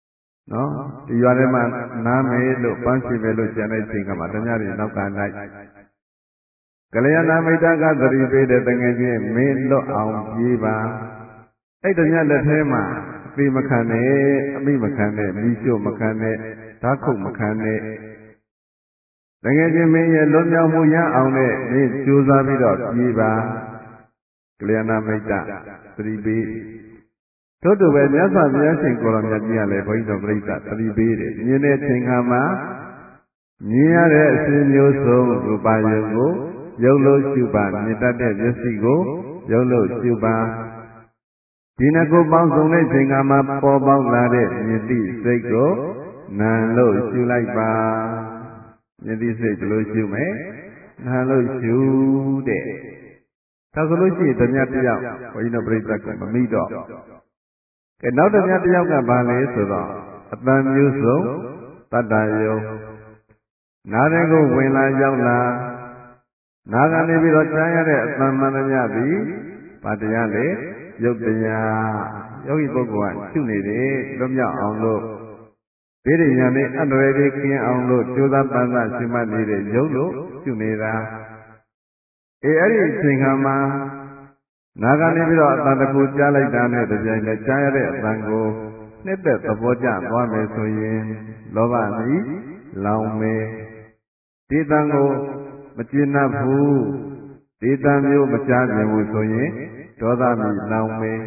နော်ဒီရွာထဲမှာနားမယ်လို့ပန်းစီပဲလို့ကြံတဲ့ချိန်ကမှတ냐တွေနောက်ကလိုက်ကလျာဏမိတ်တကသတိပေးတဲ့တငယ်ချင်းမင်းလွတ်အောင်ပြေးပါအဲ့တ냐လက်ထဲမှာအပေမခံနဲ့အမိမခံနဲ့မိရှို့မခံနဲ့ဓာတ်ခုတ်မခံနဲ့တကယ်ချင်းမင်းရဲ့လွတ်မြောက်မှုရအောင်နဲ့မင်းကြိုးစားပြီးတော့ပြေးပါကလျာဏမိတ်တသတိပေးထို့တူပဲမြတ်စွာဘုရားရှင်ကိုရောင်မြတ်ကြီးကလည်းဘုန်းကြီးတို့ပြိဿသတိပေးတယ်မြင်တဲ့ချိန်ခါမှာမြင်ရတဲ့အစဉ်မျိုးစုံရူပယုံကိုယုံလို့ရှုပါမြင်တတ်တဲ့မျက်စိကိုယုံလို့ရှုပါဒီနှစ်ခုပေါင်းစုံတဲ့ချိန်ခါမှာပေါ်ပေါက်လာတဲ့မြင်သိစိတ်ကိုနာလို့ရှုလိုက်ပါမြင်သိစိတ်ဘယ်လိုရှုမလဲနာလို့ရှုတဲ့ဒါဆိုလို့ရှိရင်ဓမြတယောက်ဘုန်းကြီးတို့ပြိဿကမမိတော့ကဲနောက်ဓမြတယောက်ကဘာလဲဆိုတော့အတန်မျိုးစုံတတ္တယုံနားတဲ့ကိုဝင်လာရောက်လာနားကနေပြီးတော့ကြားရတဲ့အတန်မှန်သမျှသည်ဗာတရားလေယုတ်တရားယောဂီပုဂ္ဂိုလ်ကရှုနေတယ်လွတ်မြောက်အောင်လို့ဒိဋ္ဌိဉာဏ်နဲ့အတ္တရည်ကင်းအောင်လို့ကြိုးစားပန်းစားရှုမှတ်နေတဲ့ယုတ်လို့ရှုနေတာအဲ့ဒီအချိန်ခါမှာနာကနေပြီးတော့အတန်တစ်ခုကြားလိုက်တာနဲ့တပြိုင်တည်းကြားရတဲ့အတန်ကိုနှစ်သက်သဘောကျသွားမယ်ဆိုရင်လောဘမီလောင်မယ်ဒီတန်ကိုမကျေနပ်ဘူးဒီတန်မျိုးမကြားမြင်ဘူးဆိုရင်ဒေါသမီလောင်မယ်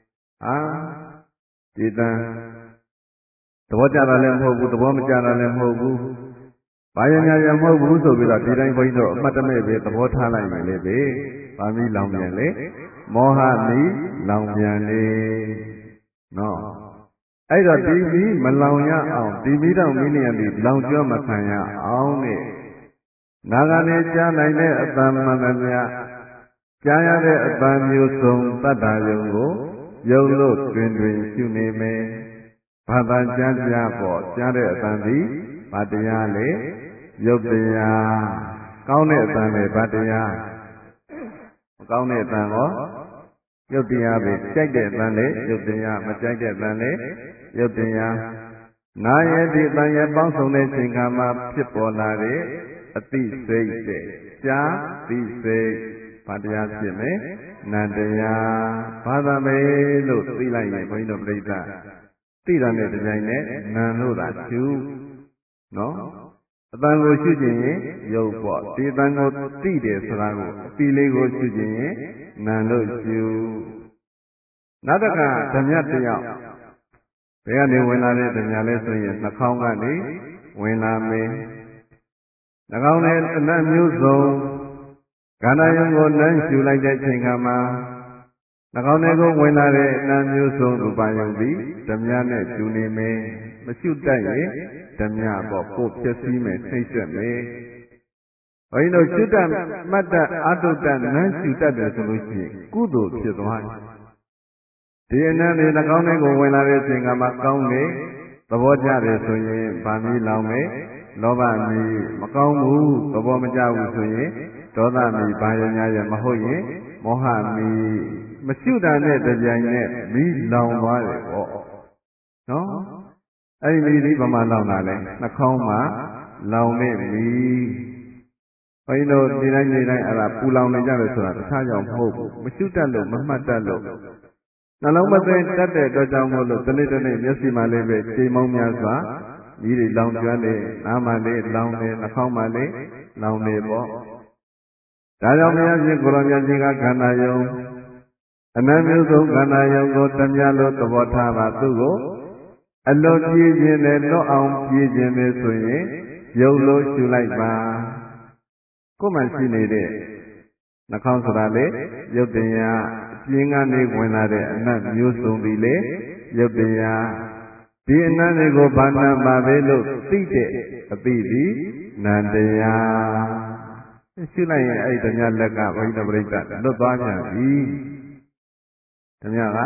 ဒီတန်သဘောကျတာလည်းမဟုတ်ဘူးသဘောမကျတာလည်းမဟုတ်ဘူးဘာရညာရမဟုတ်ဘူးဆိုပြီးတော့ဒီတိုင်းဘုန်းကြီးတို့အမှတ်တမဲ့ပဲသဘောထားလိုက်ရင်လေပဲဗာမီလောင်ပြန်လေမောဟမီလောင်ပြန်လေနော်အဲ့တော့ဒီမီမလောင်ရအောင်ဒီမီတော့မီနေရသည်လောင်ကျွမ်းမခံရအောင်နဲ့နာဂနဲ့ကြားနိုင်တဲ့အတန်မှန်သမျှကြားရတဲ့အတန်မျိုးစုံတတ္တယုံကိုယုံလို့တွင်တွင်ရှုနေမယ်ဘာသာကြားကြားပေါ့ကြားတဲ့အတန်သည်ဘာတရားလေယုတ်တရားကောင်းတဲ့အတန်လေဘာတရားမကောင်းတဲ့အတန်ရောယုတ်တရားပဲကြိုက်တဲ့အတန်လေယုတ်တရားမကြိုက်တဲ့အတန်လေယုတ်တရားနာရဲ့ဒီအတန်ရဲ့ပေါင်းစုံတဲ့ချိန်ခါမှာဖြစ်ပေါ်လာတဲ့အသိစိတ်တဲ့ရှားသိစိတ်ဘာတရားဖြစ်မယ်နန္တရားဘာသာပဲလို့သိလိုက်ရင်ဘုန်းကြီးတို့ပြိဿသိတာနဲ့တကြိုင်နဲ့နံလို့သာရှုနော်အတန်ကိုရှုခြင်းရင်ရုပ်ပေါ့ဒီအတန်ကိုသိတယ်ဆိုတာကိုအတိလေးကိုရှုခြင်းရင်နံလို့ရှုနောက်တစ်ခါဓမြတယောက်ဘယ်ကနေဝင်လာတဲ့ဓမြလဲဆိုရင်နှာခေါင်းကနေဝင်လာမယ်နှာခေါင်းနဲ့အနတ်မျိုးစုံခန္ဓာယုံကိုလမ်းရှုလိုက်တဲ့ချိန်ခါမှာနှာခေါင်းထဲကိုဝင်လာတဲ့အနတ်မျိုးစုံရူပယုံသည်ဓမြနဲ့တူနေမယ်မရှုတတ်ရင်ဓမြပေါ့ကိုယ်ဖြစ်စည်းမယ်နှိမ့်ဆက်မယ်ဘုန်းကြီးတို့ရှုတတ်မှတ်တတ်အာတုတ္တနန်းရှုတတ်တယ်ဆိုလို့ရှိရင်ကုသိုလ်ဖြစ်သွားတယ်ဒီအနန္တနှာခေါင်းထဲကိုဝင်လာတဲ့အချိန်ကမှကောင်းတယ်သဘောကျတယ်ဆိုရင်ဗာမီလောင်မယ်လောဘမီမကောင်းဘူးသဘောမကျဘူးဆိုရင်ဒေါသမီဘာရညာရမဟုတ်ရင်မောဟမီမရှုတာနဲ့တပြိုင်နဲ့မီလောင်သွားတယ်ပေါ့နော်အဲ့ဒီမီဒီဗမာလောင်တာလဲနှာခေါင်းမှာလောင်တဲ့မီဘုန်းကြီးတို့ဒီတိုင်းအဲ့ဒါပူလောင်နေကြတယ်ဆိုတာတခြားကြောင့်မဟုတ်ဘူးမရှုတတ်လို့မမှတ်တတ်လို့နှလုံးမသွင်းတတ်တဲ့အတွက်ကြောင့်မို့လို့တနေ့မျက်စိမှလည်းပဲချိန်မောင်းများစွာကြီးတွေလောင်ကျွမ်းတယ်နားမှလည်းလောင်တယ်နှာခေါင်းမှလည်းလောင်တယ်ပေါ့ဒါကြောင့်ဘုရားရှင်ကိုရောင်မြတ်ကြီးကခန္ဓာယုံအနံမျိုးစုံခန္ဓာယုံကိုတမျှလို့သဘောထားပါသူ့ကိုအလွန်ပြည့်ခြင်းနဲ့လွတ်အောင်ပြည့်ခြင်းနဲ့ဆိုရင်ယုံလို့ရှုလိုက်ပါကိုယ်မှရှိနေတဲ့နှာခေါင်းဆိုတာလေယုတ်တရားအပြင်းကနေဝင်လာတဲ့အနတ်မျိုးစုံပြီလေယုတ်တရားဒီအနတ်တွေကိုဘာနာပါပဲလို့သိတဲ့အသိဒီနန္တရားရှုလိုက်ရင်အဲ့ဒီဓမြလက်ကဘုန်းကြီးတို့ပြိဿလွတ်သွားပြန်ပြီဓမြက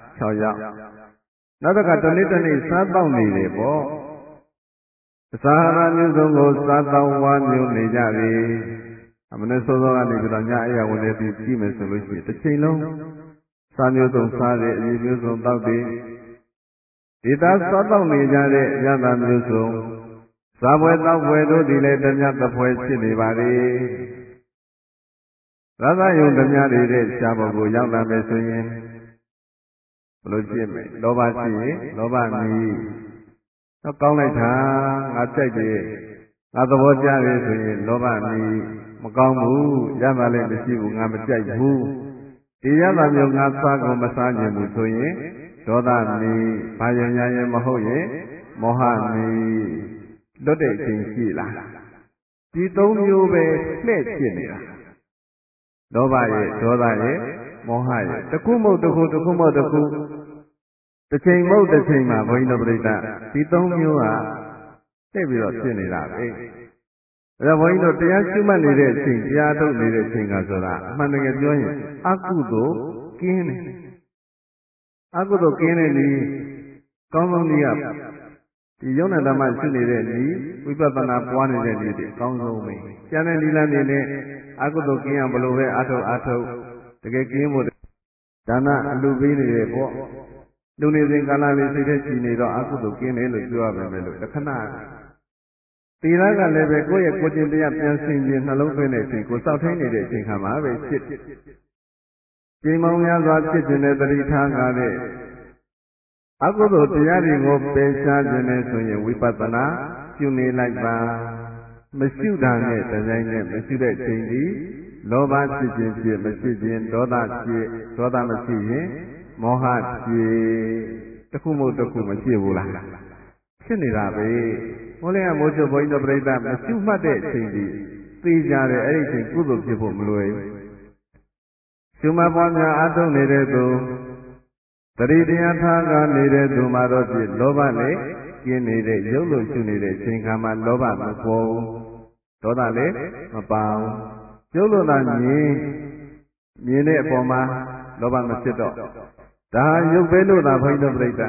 6ယောက်နောက်တစ်ခါတနေ့စားတောက်နေတယ်ပေါ့သာဟာရမျိုးစုံကိုစားတောက်ဝါမျိုးနေကြပြီအမနဲ့စောစောကနေပြီးတော့ညအိယာဝင်နေပြီးကြည့်မယ်ဆိုလို့ရှိရင်တစ်ချိန်လုံးစားမျိုးစုံစားတယ်အရေးမျိုးစုံတောက်တယ်ဒီသာသောတော့နေကြတဲ့ရတမျိုးစုံစာပွဲတောက်ပွဲတို့ဒီလည်းဓမြသပွဲဖြစ်နေပါလေရသယုံဓမြတွေတဲ့ရှားပေါ်ကိုရောက်လာမယ်ဆိုရင်ဘလို့ဖြစ်မယ်လောဘရှိရင်လောဘမီးတော့ကောင်းလိုက်တာငါကြိုက်တယ်ငါသဘောကျတယ်ဆိုရင်လောဘမီးမကောင်းဘူးရမှလည်းမရှိဘူးငါမကြိုက်ဘူးဒီရသမျိုးငါစားကိုမစားခြင်းဘူးဆိုရင်ဒေါသမီးဘာရင်ညာရင်မဟုတ်ရင်မောဟမီးလွတ်တဲ့အချိန်ရှိလားဒီသုံးမျိုးပဲလှည့်ဖြစ်နေတာလောဘရဲ့ဒေါသရဲ့မောဟရဲ့တစ်ခုမဟုတ်တစ်ခုတစ်ခုမဟုတ်တစ်ခုတစ်ချိန်မဟုတ်တစ်ချိန်မှာဘုန်းကြီးတို့ပြိဿဒီသုံးမျိုးဟာသိပြီးတော့ဖြစ်နေတာပဲဒါဘုန်းကြီးတို့တရားရှိမှတ်နေတဲ့အချိန်တရားထုတ်နေတဲ့အချိန်ကဆိုတာအမှန်တကယ်ပြောရင်အကုသိုလ်ကင်းတယ်အကုသိုလ်ကင်းတဲ့နည်းကောင်းဆုံးနည်းကဒီယုံနာဓမ္မရှိနေတဲ့နည်းဝိပဿနာပွားနေတဲ့နည်းတွေအကောင်းဆုံးပဲကျန်တဲ့နည်းလမ်းတွေနဲ့အကုသိုလ်ကင်းအောင်ဘလို့ပဲအထုတ်တကယ်ကင်းဖို့ဒါနအလူပေးနေတယ်ပေါ့လူနေစဉ်ကာလလေးစိတ်ထဲကြည်နေတော့အကုသိုလ်ကင်းတယ်လို့ပြောရပါမယ်လို့တခဏသီလကလည်းပဲကိုယ့်ရဲ့ကိုယ်ကျင့်တရားပြန်ဆင်ခြင်နှလုံးသွင်းတဲ့အချိန်ကိုစောင့်ထိုင်းနေတဲ့အချိန်ခါမှာပဲဖြစ်ချိန်မောင်များစွာဖြစ်ခြင်းနဲ့တတိထားကားတဲ့အကုသိုလ်တရားတွေကိုပယ်ရှားခြင်းနဲ့ဆိုရင်ဝိပဿနာရှုနေလိုက်ပါမရှုတာနဲ့တိုင်းနဲ့မရှုတဲ့ချိန်ဒီလောဘဖြစ်ခြင်းဖြစ်မရှိခြင်းဒေါသဖြစ်ဒေါသမရှိရင်မောဟဖြစ်တခုမဟုတ်တခုမဖြစ်ဘူးလားဖြစ်နေတာပဲမိုးလင်းကမိုးချုပ်ဘုန်းကြီးတို့ပြိဿမရှုမှတ်တဲ့အချိန်ဒီသိကြတယ်အဲ့ဒီအချိန်ကုသိုလ်ဖြစ်ဖို့မလွယ်ဘူးရှုမှတ်ပွားများအားထုတ်နေတဲ့သူတတိတရားထားကနေတဲ့သူမှာတော့ဖြစ်လောဘနဲ့ကျင်းနေတဲ့ရုပ်လို့ရှုနေတဲ့အချိန်ခါမှာလောဘမပေါ်ဘူးဒေါသလည်းမပါဘူးရုပ်လို့သာမြင်တဲ့အပေါ်မှာလောဘမဖြစ်တော့ဒါရုပ်ပဲလို့သာဘုန်းကြီးတို့ပြိဿ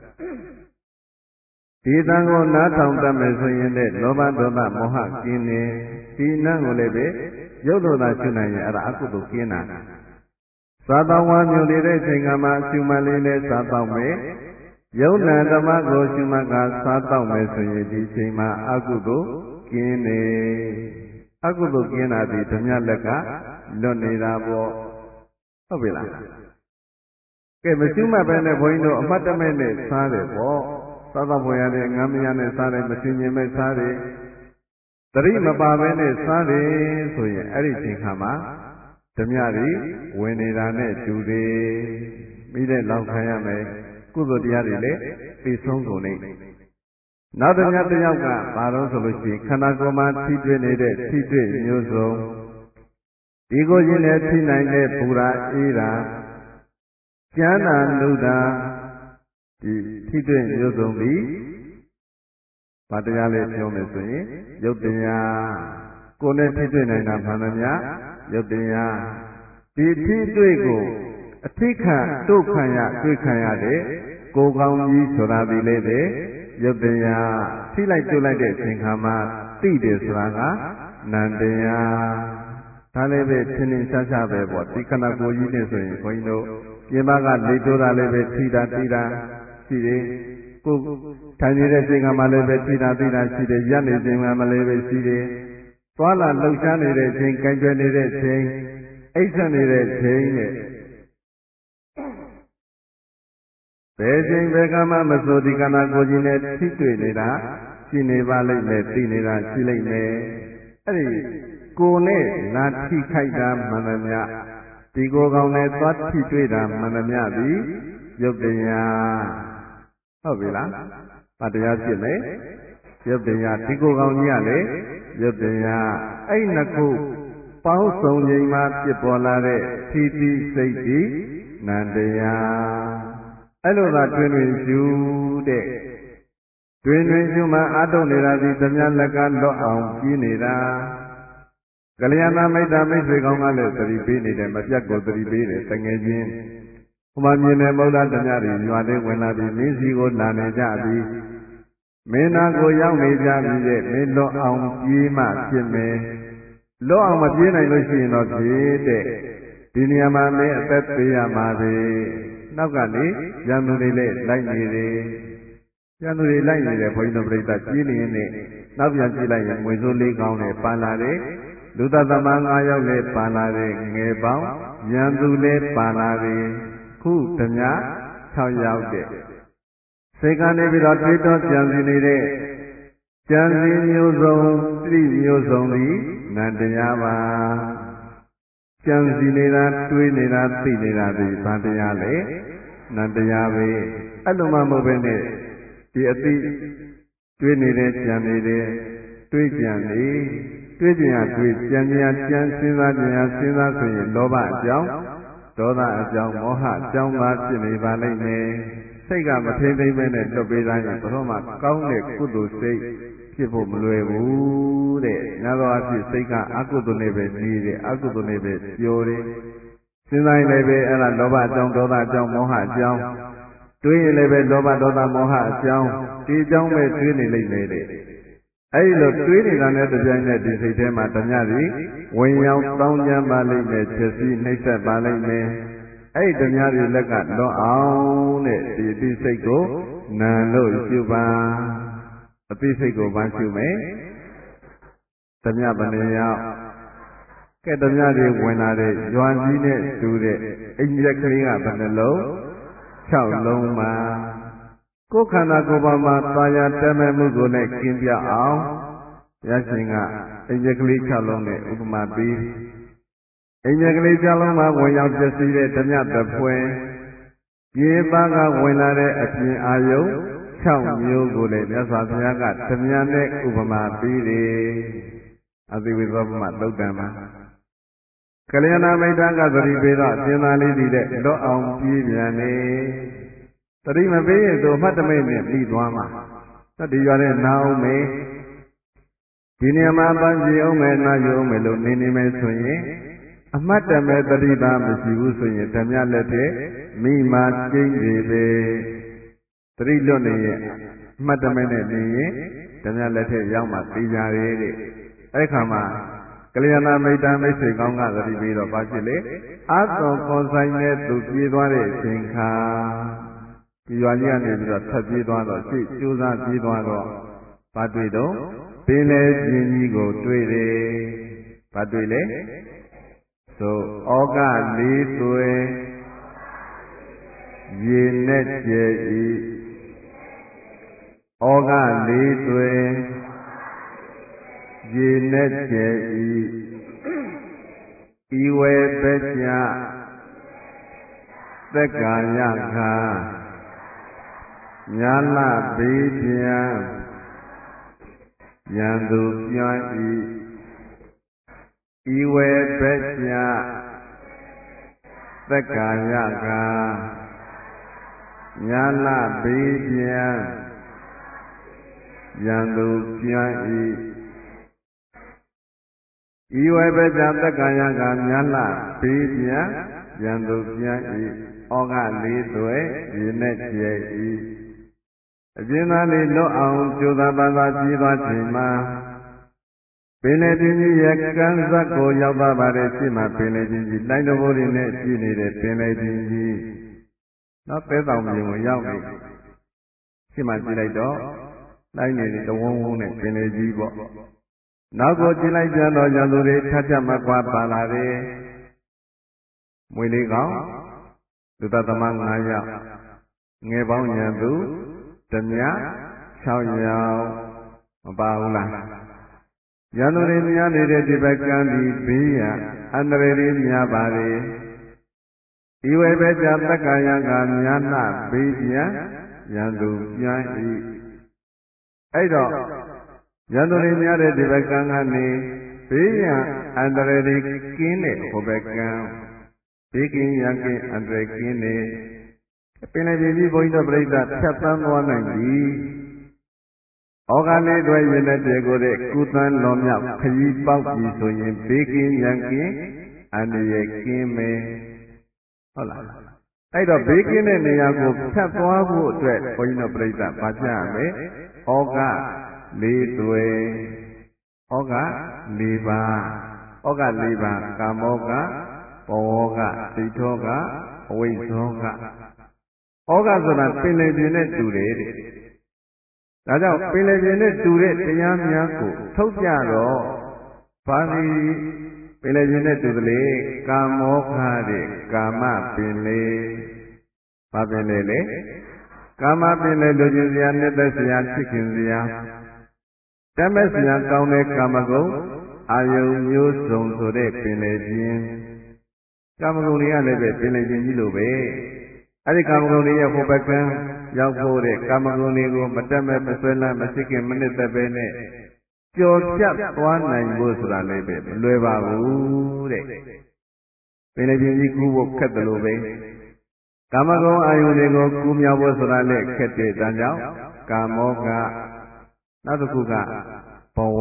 ဒီတန်ကိုနားထောင်တတ်မယ်ဆိုရင်လည်းလောဘဒေါသမောဟကင်းနေဒီနန်းကိုလည်းပဲရုပ်လို့သာရှုနိုင်ရင်အဲ့ဒါအကုသိုလ်ကင်းတာသာတော်ဝါမျိုးနေတဲ့အချိန်ကမှရှုမှတ်လေးနဲ့စားတော့မယ်ယုံနာဓမ္မကိုရှုမှတ်ကစားတော့မယ်ဆိုရင်ဒီအချိန်မှာအကုသိုလ်ကင်းနေအကုသိုလ်ကင်းတာဒီဓမြလက်ကလွတ်နေတာပေါ့ဟုတ်ပြီလားကဲမရှုမှတ်ပဲနဲ့ဘုန်းကြီးတို့အမှတ်တမဲ့နဲ့စားတယ်ပေါ့စားတော့ဘွယ်ရတဲ့ငမ်းမရနဲ့စားတယ်မရှင်းမြင်မဲ့စားတယ်တတိမပါပဲနဲ့စားတယ်ဆိုရင်အဲ့ဒီအချိန်ခါမှာဓမြတွေဝင်နေတာနဲ့တူတယ်မိတဲ့လောက်ခံရမယ်ကုသိုလ်တရားတွေလည်းသိဆုံးကုန်နေနောက်ဓမြတစ်ယောက်ကဘာလို့ဆိုလို့ရှိရင်ခန္ဓာကိုယ်မှာထိတွေ့နေတဲ့ထိတွေ့မျိုးစုံဒီကိုချင်းနဲ့ထိနိုင်တဲ့ပူရာအေးတာကျမ်းနာနုတာဒီထိတွေ့မျိုးစုံပြီးဘာတရားလေးပြောမယ်ဆိုရင်ယုတ်တရားကိုယ်နဲ့ထိတွေ့နိုင်တာမှန်သမျှယုတ်တရားဒီထိတွေ့ကိုအထိခံတို့ခံရတွေ့ခံရတဲ့ကိုယ်ကောင်းကြီးဆိုတာဒီလေတဲ့ယုတ်တရားထိလိုက်တွေ့လိုက်တဲ့အချိန်ခါမှာသိတယ်ဆိုတာကနန္တရားဒါလည်းပဲသင်္နေရှားရှားပဲပေါ့ဒီခန္ဓာကိုယ်ကြီးနဲ့ဆိုရင်ခွင်တို့ပြင်ပကလေတိုးတာလည်းပဲထိတာသိတာရှိတယ်ကိုထိုင်နေတဲ့အချိန်ကမှလည်းပဲထိတာသိတာရှိတယ်ရပ်နေချိန်မှလည်းပဲရှိတယ်သွားလာလှုပ်ရှားနေတဲ့အချိန်ကြိုင်ကြွယ်နေတဲ့အချိန်အိပ်ဆက်နေတဲ့အချိန်နဲ့ဘယ်ချိန်ဘယ်ကမှမဆိုဒီခန္ဓာကိုယ်ကြီးနဲ့ထိတွေ့နေတာရှိနေပါလိမ့်မယ်သိနေတာရှိလိမ့်မယ်အဲ့ဒီကိုယ်နဲ့လာထိခိုက်တာမှန်သမျှဒီကိုယ်ကောင်နဲ့သွားထိတွေ့တာမှန်သမျှသည်ယုတ်တရားဟုတ်ပြီလားဘာတရားဖြစ်လဲယုတ်တရားဒီကိုယ်ကောင်ကြီးကလေယုတ်တရားအဲ့နှစ်ခုပေါင်းစုံချိန်မှာဖြစ်ပေါ်လာတဲ့သီတိစိတ်ဒီနန္တရားအဲ့လိုသာတွင်တွင်ယူတဲ့တွင်တွင်ယူမှအာထုတ်နေတာဒီသမျှလက်ကလွတ်အောင်ကြီးနေတာကလျာဏမိတ်တာမိတ်ဆွေကောင်းကလည်းသတိပေးနေတယ်မပြတ်ကိုသတိပေးတယ်တငယ်ချင်းဟိုမှာမြင်တဲ့မௌလဓမြတွေရွာတဲ့ဝင်လာပြီးမင်းစီကိုလာနေကြပြီမင်းနာကိုရောက်နေကြပြီတဲ့မင်းလွတ်အောင်ပြေးမှဖြစ်မယ်လွတ်အောင်မပြေးနိုင်လို့ရှိရင်တော့ပြေးတဲ့ဒီနေရာမှာမင်းအသက်သေးရမှာပဲနောက်ကနေရံသူတွေလည်းလိုက်နေတယ်ကျန်သူတွေလိုက်နေတယ်ဘုန်းကြီးတို့ပြိဿကြီးနေနဲ့နောက်ပြန်ကြည့်လိုက်ရင်ငွေစိုးလေးကောင်းနဲ့ပန်လာတယ်လူသားသမန်9ယောက်နဲ့ပန်လာတယ်ငယ်ပေါင်းရန်သူနဲ့ပန်လာတယ်ခုဓမြ6ယောက်တဲ့စိတ်ကနေပြီးတော့တွေးတောကြံစီနေတဲ့ကြံစီမျိုးစုံတိမျိုးစုံသည်နန္တရားပါကြံစီနေတာတွေးနေတာသိနေတာဒီဘာတရားလဲနန္တရားပဲအဲ့လိုမှမဟုတ်ဘဲနဲ့ဒီအသိတွေးနေတဲ့ကြံနေတယ်တွေးကြံနေတွေးကြံရတွေးကြံကြံကြံစဉ်းစားကြံရစဉ်းစားဆိုရင်လောဘအကြောင်းဒေါသအကြောင်းမောဟအကြောင်းသာဖြစ်နေပါလိမ့်မယ်စိတ်ကမထိမ့်သိမ့်မဲနဲ့လွတ်ပေးတိုင်းဘယ်တော့မှကောင်းတဲ့ကုသိုလ်စိတ်ဖြစ်ဖို့မလွယ်ဘူးတဲ့ညာသောအဖြစ်စိတ်ကအကုသိုလ်နဲ့ပဲနေတယ်အကုသိုလ်နဲ့ပဲပျော်တယ်စဉ်းစားရင်လည်းပဲအဲ့ဒါလောဘအကြောင်းဒေါသအကြောင်းမောဟအကြောင်းတွေးရင်လည်းပဲလောဘဒေါသမောဟအကြောင်းဒီအကြောင်းပဲတွေးနေလိမ့်မယ်တဲ့အဲ့လိုတွေးနေတာနဲ့တပြိုင်နက်ဒီစိတ်ထဲမှာဓမြတွေဝင်ရောက်တောင်းကြမ်းပါလိမ့်မယ်ဖြစ်စီနှိမ့်ဆက်ပါလိမ့်မယ်အဲ့ဓမြတွေလက်ကလွန်အောင်တဲ့ဒီအသိစိတ်ကိုနံလို့ရှုပါအသိစိတ်ကိုဘာရှုမယ်ဓမြဘယ်နှယောက်ကဲဓမြတွေဝင်လာတဲ့ရွာကြီးနဲ့တူတဲ့အိမ်ရက်ကလေးကဘယ်နှလုံး6လုံးပါကိုယ်ခန္ဓာကိုယ်ပေါ်မှာသာယာတည်မဲ့မှုကိုလည်းကျင့်ပြအောင်ရရှင်ကအိမ်ရက်ကလေး6လုံးနဲ့ဥပမာပေးအိမ်ရက်ကလေး6လုံးမှာဝင်ရောက်ပျက်စီးတဲ့ဓမြတစ်ဖွဲပြေးပါကဝင်လာတဲ့အပြင်အာယုံ6မျိုးကိုလည်းမြတ်စွာဘုရားကဓမြနဲ့ဥပမာပေးတယ်အသိဝိသောပမသုတ်တံမှာကလျာဏမိတ်္တကသတိပေးတော့အရှင်သာလေးတည်တဲ့လွတ်အောင်ပြေးပြန်နေသတိမပေးရင်သူအမှတ်တမိတ်နဲ့ပြီးသွားမှာဒီရွာနဲ့နာအောင်မေဒီနေရာမှာပန်းကြည့်အောင်မယ်နာယူအောင်မယ်လို့နေမယ်ဆိုရင်အမှတ်တမဲ့သတိသားမရှိဘူးဆိုရင်ဓမြလက်တဲ့မိမာကျင်းတွေပဲသတိလွတ်နေရင်အမှတ်တမဲ့နဲ့နေရင်ဓမြလက်တဲ့ရောက်မှသိကြရဲတဲ့အဲ့ခါမှာကလျာဏမိတ်္တမိတ်ဆွေကောင်းကသတိပေးတော့ဘာဖြစ်လဲအာသွန်ခွန်ဆိုင်နဲ့သူပြေးသွားတဲ့အချိန်ခါဒီရွာကြီးကနေပြီးတော့ထပ်ပြေးသွားတော့ရှေ့ကျိုးစားပြေးသွားတော့ဘာတွေ့တော့ပင်လေပြင်းကြီးကိုတွေ့တယ်ဘာတွေ့လဲဆိုဩကလေးသွဲရေနဲ့ကျဲဤဩကလေးသွဲရေနဲ့ကျဲဤဝေပစ္စယသက္ကာယခာညာလဘေးပြန်ယံသူပြွမ်းဤဝေပစ္စယသက္ကာယခာညာလဘေးပြန်ယံသူပြွမ်းဤဝေပစ္စယသက္ကာယခာညာလဘေးပြန်ယံသူပြွမ်းဩဃလေးသွဲရေနဲ့ကျဲအကျဉ်းသားလေးလွတ်အောင်ကြိုးစားပန်းစားပြေးသွားချိန်မှာပင်လေပြင်းကြီးရဲ့ကမ်းစပ်ကိုရောက်သွားပါတယ်ရှေ့မှာပင်လေပြင်းကြီးလိုင်းတော်ဘိုးတွေနဲ့ကြည့်နေတဲ့ပင်လေပြင်းကြီးနောက်သဲတောင်ပြင်ကိုရောက်နေရှေ့မှာကြည့်လိုက်တော့လိုင်းနေတဝုံဝုံနဲ့ပင်လေကြီးပေါ့နောက်ကိုကြည့်လိုက်ပြန်တော့ရန်သူတွေထပ်ကြမကွာပါလာတယ်မွေလေးကောင်လူသားသမား9ယောက်ငယ်ပေါင်းရန်သူဓမြ6ယောက်မပါဘူးလားရန်သူတွေများနေတဲ့ဒီဘက်ကံဒီဘေးရန်အန္တရာယ်တွေများပါလေဤဝေဘကြသက္ကာယကများနှဘေးပြန်ရန်သူပြန်းဤအဲ့တော့ရန်သူတွေများတဲ့ဒီဘက်ကံကနေဘေးရန်အန္တရာယ်တွေကင်းတဲ့ဟိုဘက်ကံဘေးကင်းရန်ကင်းအန္တရာယ်ကင်းနေပင်လေပြည်ကြီးဘုန်းကြီးတို့ပြိဿဖြတ်သန်းသွားနိုင်ပြီဩဃလေးတွေရင်တဲ့တေကိုတဲ့ကုသန်းတော်မြောက်ခရီးပေါက်ပြီဆိုရင်ဘေးကင်းရန်ကင်းအန္တရာယ်ကင်းမယ်ဟုတ်လားအဲ့တော့ဘေးကင်းတဲ့နေရာကိုဖြတ်သွားဖို့အတွက်ဘုန်းကြီးတို့ပြိဿဗာပြရမယ်ဩဃလေးတွေဩဃ၄ပါးဩဃ၄ပါးကာမောကဘဝောကဒိဋ္ဌောကအဝိဇ္ဇောကဩဃဆိုတာပင်လယ်ပြင်နဲ့တူတယ်တဲ့ဒါကြောင့်ပင်လယ်ပြင်နဲ့တူတဲ့တရားများကိုထုတ်ပြတော့ဘာလို့ပင်လယ်ပြင်နဲ့တူသလဲကာမောခတဲ့ကာမပင်လေဘာပင်လေလဲကာမပင်လေလူကျင်စရာနှစ်သက်စရာချစ်ခင်စရာတတ်မဲ့စရာကောင်းတဲ့ကာမဂုဏ်အာယုံမျိုးစုံဆိုတဲ့ပင်လယ်ပြင်ကာမဂုဏ်တွေကလည်းပဲပင်လယ်ပြင်ကြီးလိုပဲအဲ့ဒီကာမဂုဏ်တွေရဲ့ဟိုဘက်ကံရောက်ဖို့တဲ့ကာမဂုဏ်တွေကိုမတတ်မဲ့မဆွဲလန်းမချစ်ခင်မနစ်သက်ပဲနဲ့ကျော်ပြတ်သွားနိုင်ဖို့ဆိုတာလည်းပဲမလွယ်ပါဘူးတဲ့ပင်လယ်ပြင်ကြီးကူးဖို့ခက်တယ်လို့ပဲကာမဂုဏ်အာယုန်တွေကိုကူးမြောက်ဖို့ဆိုတာလည်းခက်တဲ့ဒါကြောင့်ကာမောကနောက်တစ်ခုကဘဝ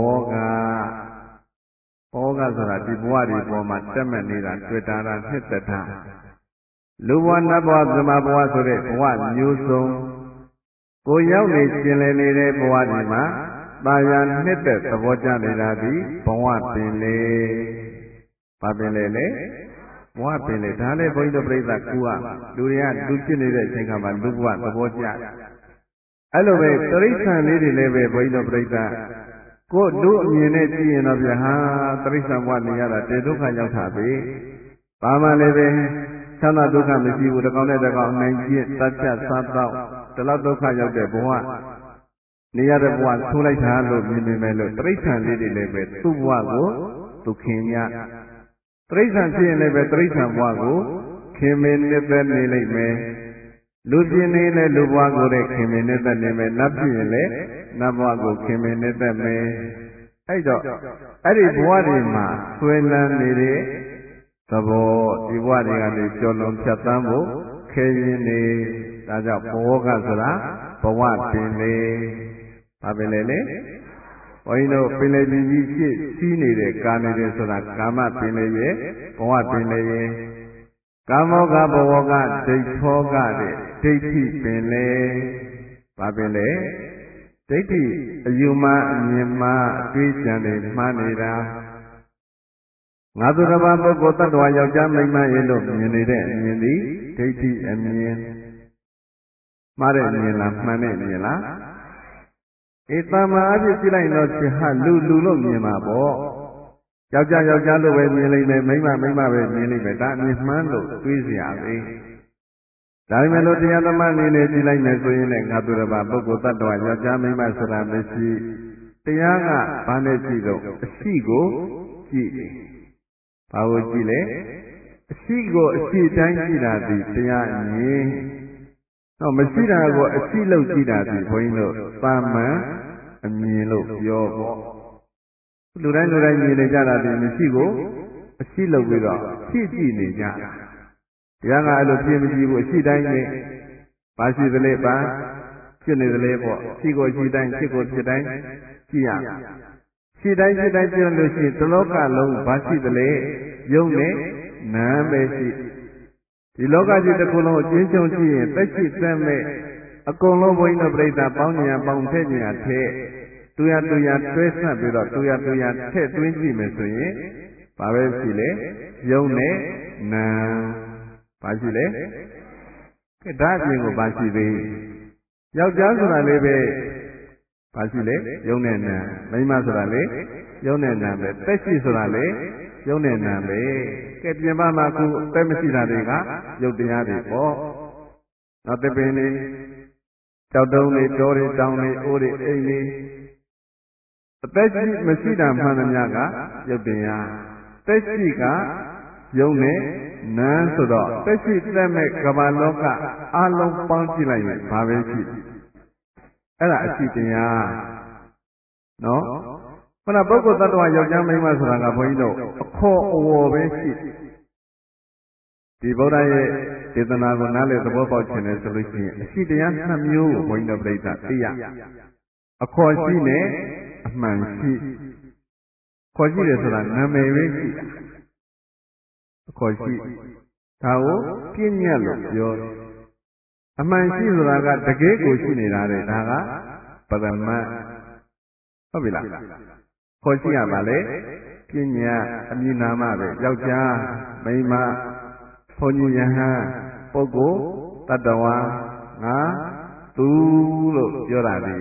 ကဆိုတာဒီဘဝတွေပေါ်မှာတက်မှတ်နေတာတွေ့တာနှစ်သက်တာလူဘဝနတ်ဘဝဗြဟ္မာဘဝဆိုတဲ့ဘဝမျိုးစုံကိုရောက်နေရှင်လည်နေတဲ့ဘဝတွေမှာတာယာနှစ်သက်သဘောကျနေတာဒီဘဝပင်လေဘာပင်လေလဲဘဝပင်လေဒါလည်းဘုန်းကြီးတို့ပြိဿကူရလူတွေကလူဖြစ်နေတဲ့အချိန်ကမှလူဘဝသဘောကျအဲ့လိုပဲတိရစ္ဆာန်လေးတွေလည်းပဲဘုန်းကြီးတို့ပြိဿကိုလူအမြင်နဲ့ကြည့်ရင်တော့ဗျာဟာတိရစ္ဆာန်ဘဝနေရတာတေဒုက္ခရောက်တာပဲဘာမှလည်းပဲချမ်းသာဒုက္ခမရှိဘူးတစ်ကောင်နဲ့တစ်ကောင်နိုင်ကျင့်တတ်ဖြတ်စားတော့ဒီလောက်ဒုက္ခရောက်တဲ့ဘဝနေရတဲ့ဘဝဆိုးလိုက်တာလို့မြင်နေမယ်လို့တိရစ္ဆာန်လေးတွေလည်းပဲသူ့ဘဝကိုသူခင်ရတိရစ္ဆာန်ဖြစ်ရင်လည်းပဲတိရစ္ဆာန်ဘဝကိုခင်မင်းနှစ်သက်နေလိမ့်မယ်လူပြင်းနေလည်းလူဘဝကိုလည်းခင်မင်းနှစ်သက်နေမယ်နတ်ဖြစ်ရင်လည်းနတ်ဘဝကိုခင်မင်းနှစ်သက်မယ်အဲ့တော့အဲ့ဒီဘဝတွေမှာဆွဲလန်းနေတဲ့သဘောဒီဘဝတွေကနေကျော်လွန်ဖြတ်သန်းဖို့ခဲရင်နေဒါကြောင့်ဘောကဆိုတာဘဝပင်လေဘာပင်လေလဲဘုန်းကြီးတို့ပင်လေကြီးကြီးဖြစ်စီးနေတဲ့ကာနေတယ်ဆိုတာကာမပင်လေရဲ့ဘဝပင်လေရဲ့ကာမောကဘဝကဒိဋ္ဌောကတဲ့ဒိဋ္ဌိပင်လေဘာပင်လေဒိဋ္ဌိအယူမှအမြင်မှအတွေးကြံတွေမှားနေတာငါသူတစ်ပါးပုဂ္ဂိုလ်တ attva ယောက်ျားမိန်းမရဲ့လို့မြင်နေတဲ့အမြင်သည်ဒိဋ္ဌိအမြင်မှားတဲ့အမြင်လားမှန်တဲ့အမြင်လားတမ္မာအဖြစ်ကြည့်လိုက်တော့ရှင်ဟာလူလို့မြင်မှာပေါ့ယောက်ျားလို့ပဲမြင်လိမ့်မယ်မိန်းမပဲမြင်လိမ့်မယ်ဒါအမြင်မှန်းလို့တွေးเสียပဲဒါပေမဲ့လို့တရားသမားအနေနဲ့ကြည့်လိုက်မယ်ဆိုရင်လည်းငါသူတစ်ပါးပုဂ္ဂိုလ်တ attva ယောက်ျားမိန်းမဆိုတာမရှိတရားကဘာနဲ့ကြည့်တော့အရှိကိုကြည့်တယ်ဘာကိုကြည့်လဲအရှိကိုအရှိတိုင်းကြည့်တာဒီတရားအမြင်တော့မရှိတာကိုအရှိလို့ကြည့်တာဒီဘုန်းကြီးတို့သာမန်အမြင်လို့ပြောပေါ့လူတိုင်းမြင်နေကြတာဒီမရှိကိုအရှိလို့ပြီးတော့ရှိကြည့်နေကြတာတရားကအဲ့လိုပြင်းမကြည့်ဘူးအရှိတိုင်းနဲ့ဘာရှိသလဲဘာဖြစ်နေသလဲပေါ့ရှိကိုရှိတိုင်းဖြစ်ကိုဖြစ်တိုင်းကြည့်ရရှိတိုင်းပြောလို့ရှိရင်တလောကလုံးဘာရှိသလဲယုံနဲ့နာမ်ပဲရှိဒီလောကကြီးတစ်ခုလုံးအကျဉ်းချုပ်ကြည့်ရင်သက်ရှိသက်မဲ့အကုန်လုံးဘုန်းကြီးတို့ပြိဿပေါင်းညာပေါင်းထည့်ညာထည့်တူရတွဲဆက်ပြီးတော့တူရထည့်သွင်းကြည့်မယ်ဆိုရင်ဘာပဲရှိလဲယုံနဲ့နာမ်ဘာရှိလဲကဲဒါအပြင်ကိုဘာရှိသေးယောက်ျားဆိုတာလေးပဲဘာရှိလဲယုံနဲ့နာမိန်းမဆိုတာလေယုံနဲ့နာပဲသက်ရှိဆိုတာလေယုံနဲ့နာပဲကဲပြင်ပမှာခုသက်မရှိတာတွေကယုတ်တရားတွေပေါ့နောက်တပင်လေးကြောက်တုံးလေးတောတွေတောင်လေးအိုးတွေအိမ်လေးအသက်ရှိမရှိတာမှန်သမျှကယုတ်တရားသက်ရှိကယုံနဲ့နာဆိုတော့သက်ရှိသက်မဲ့ကမ္ဘာလောကအလုံးပေါင်းကြည့်လိုက်ရင်ဘာပဲရှိအဲ့ဒါအရှိတရားနော်ခုနပုဂ္ဂိုလ်တ attva ယောက်ျားမိန်းမဆိုတာကဘုန်းကြီးတို့အခေါ်အဝေါ်ပဲရှိဒီဗုဒ္ဓရဲ့ဒေသနာကိုနားလည်သဘောပေါက်ခြင်းနဲ့ဆိုလို့ရှိရင်အရှိတရားနှစ်မျိုးကိုဘုန်းကြီးတို့ပြိဿသိရအခေါ်ရှိနဲ့အမှန်ရှိခေါ်ရှိတယ်ဆိုတာနာမည်ပဲရှိတာအခေါ်ရှိဒါကိုပြည့်ညတ်လို့ပြောတယ်အမှန်ရှိဆိုတာကတကယ်ကိုရှိနေတာတဲ့ဒါကပရမတ်ဟုတ်ပြီလားခေါ်ရှိရပါလေပညာအမည်နာမပဲယောက်ျားမိန်းမဘုန်းကြီးယဟန်ပုဂ္ဂိုလ်တ attva ငါသူလို့ပြောတာဒီ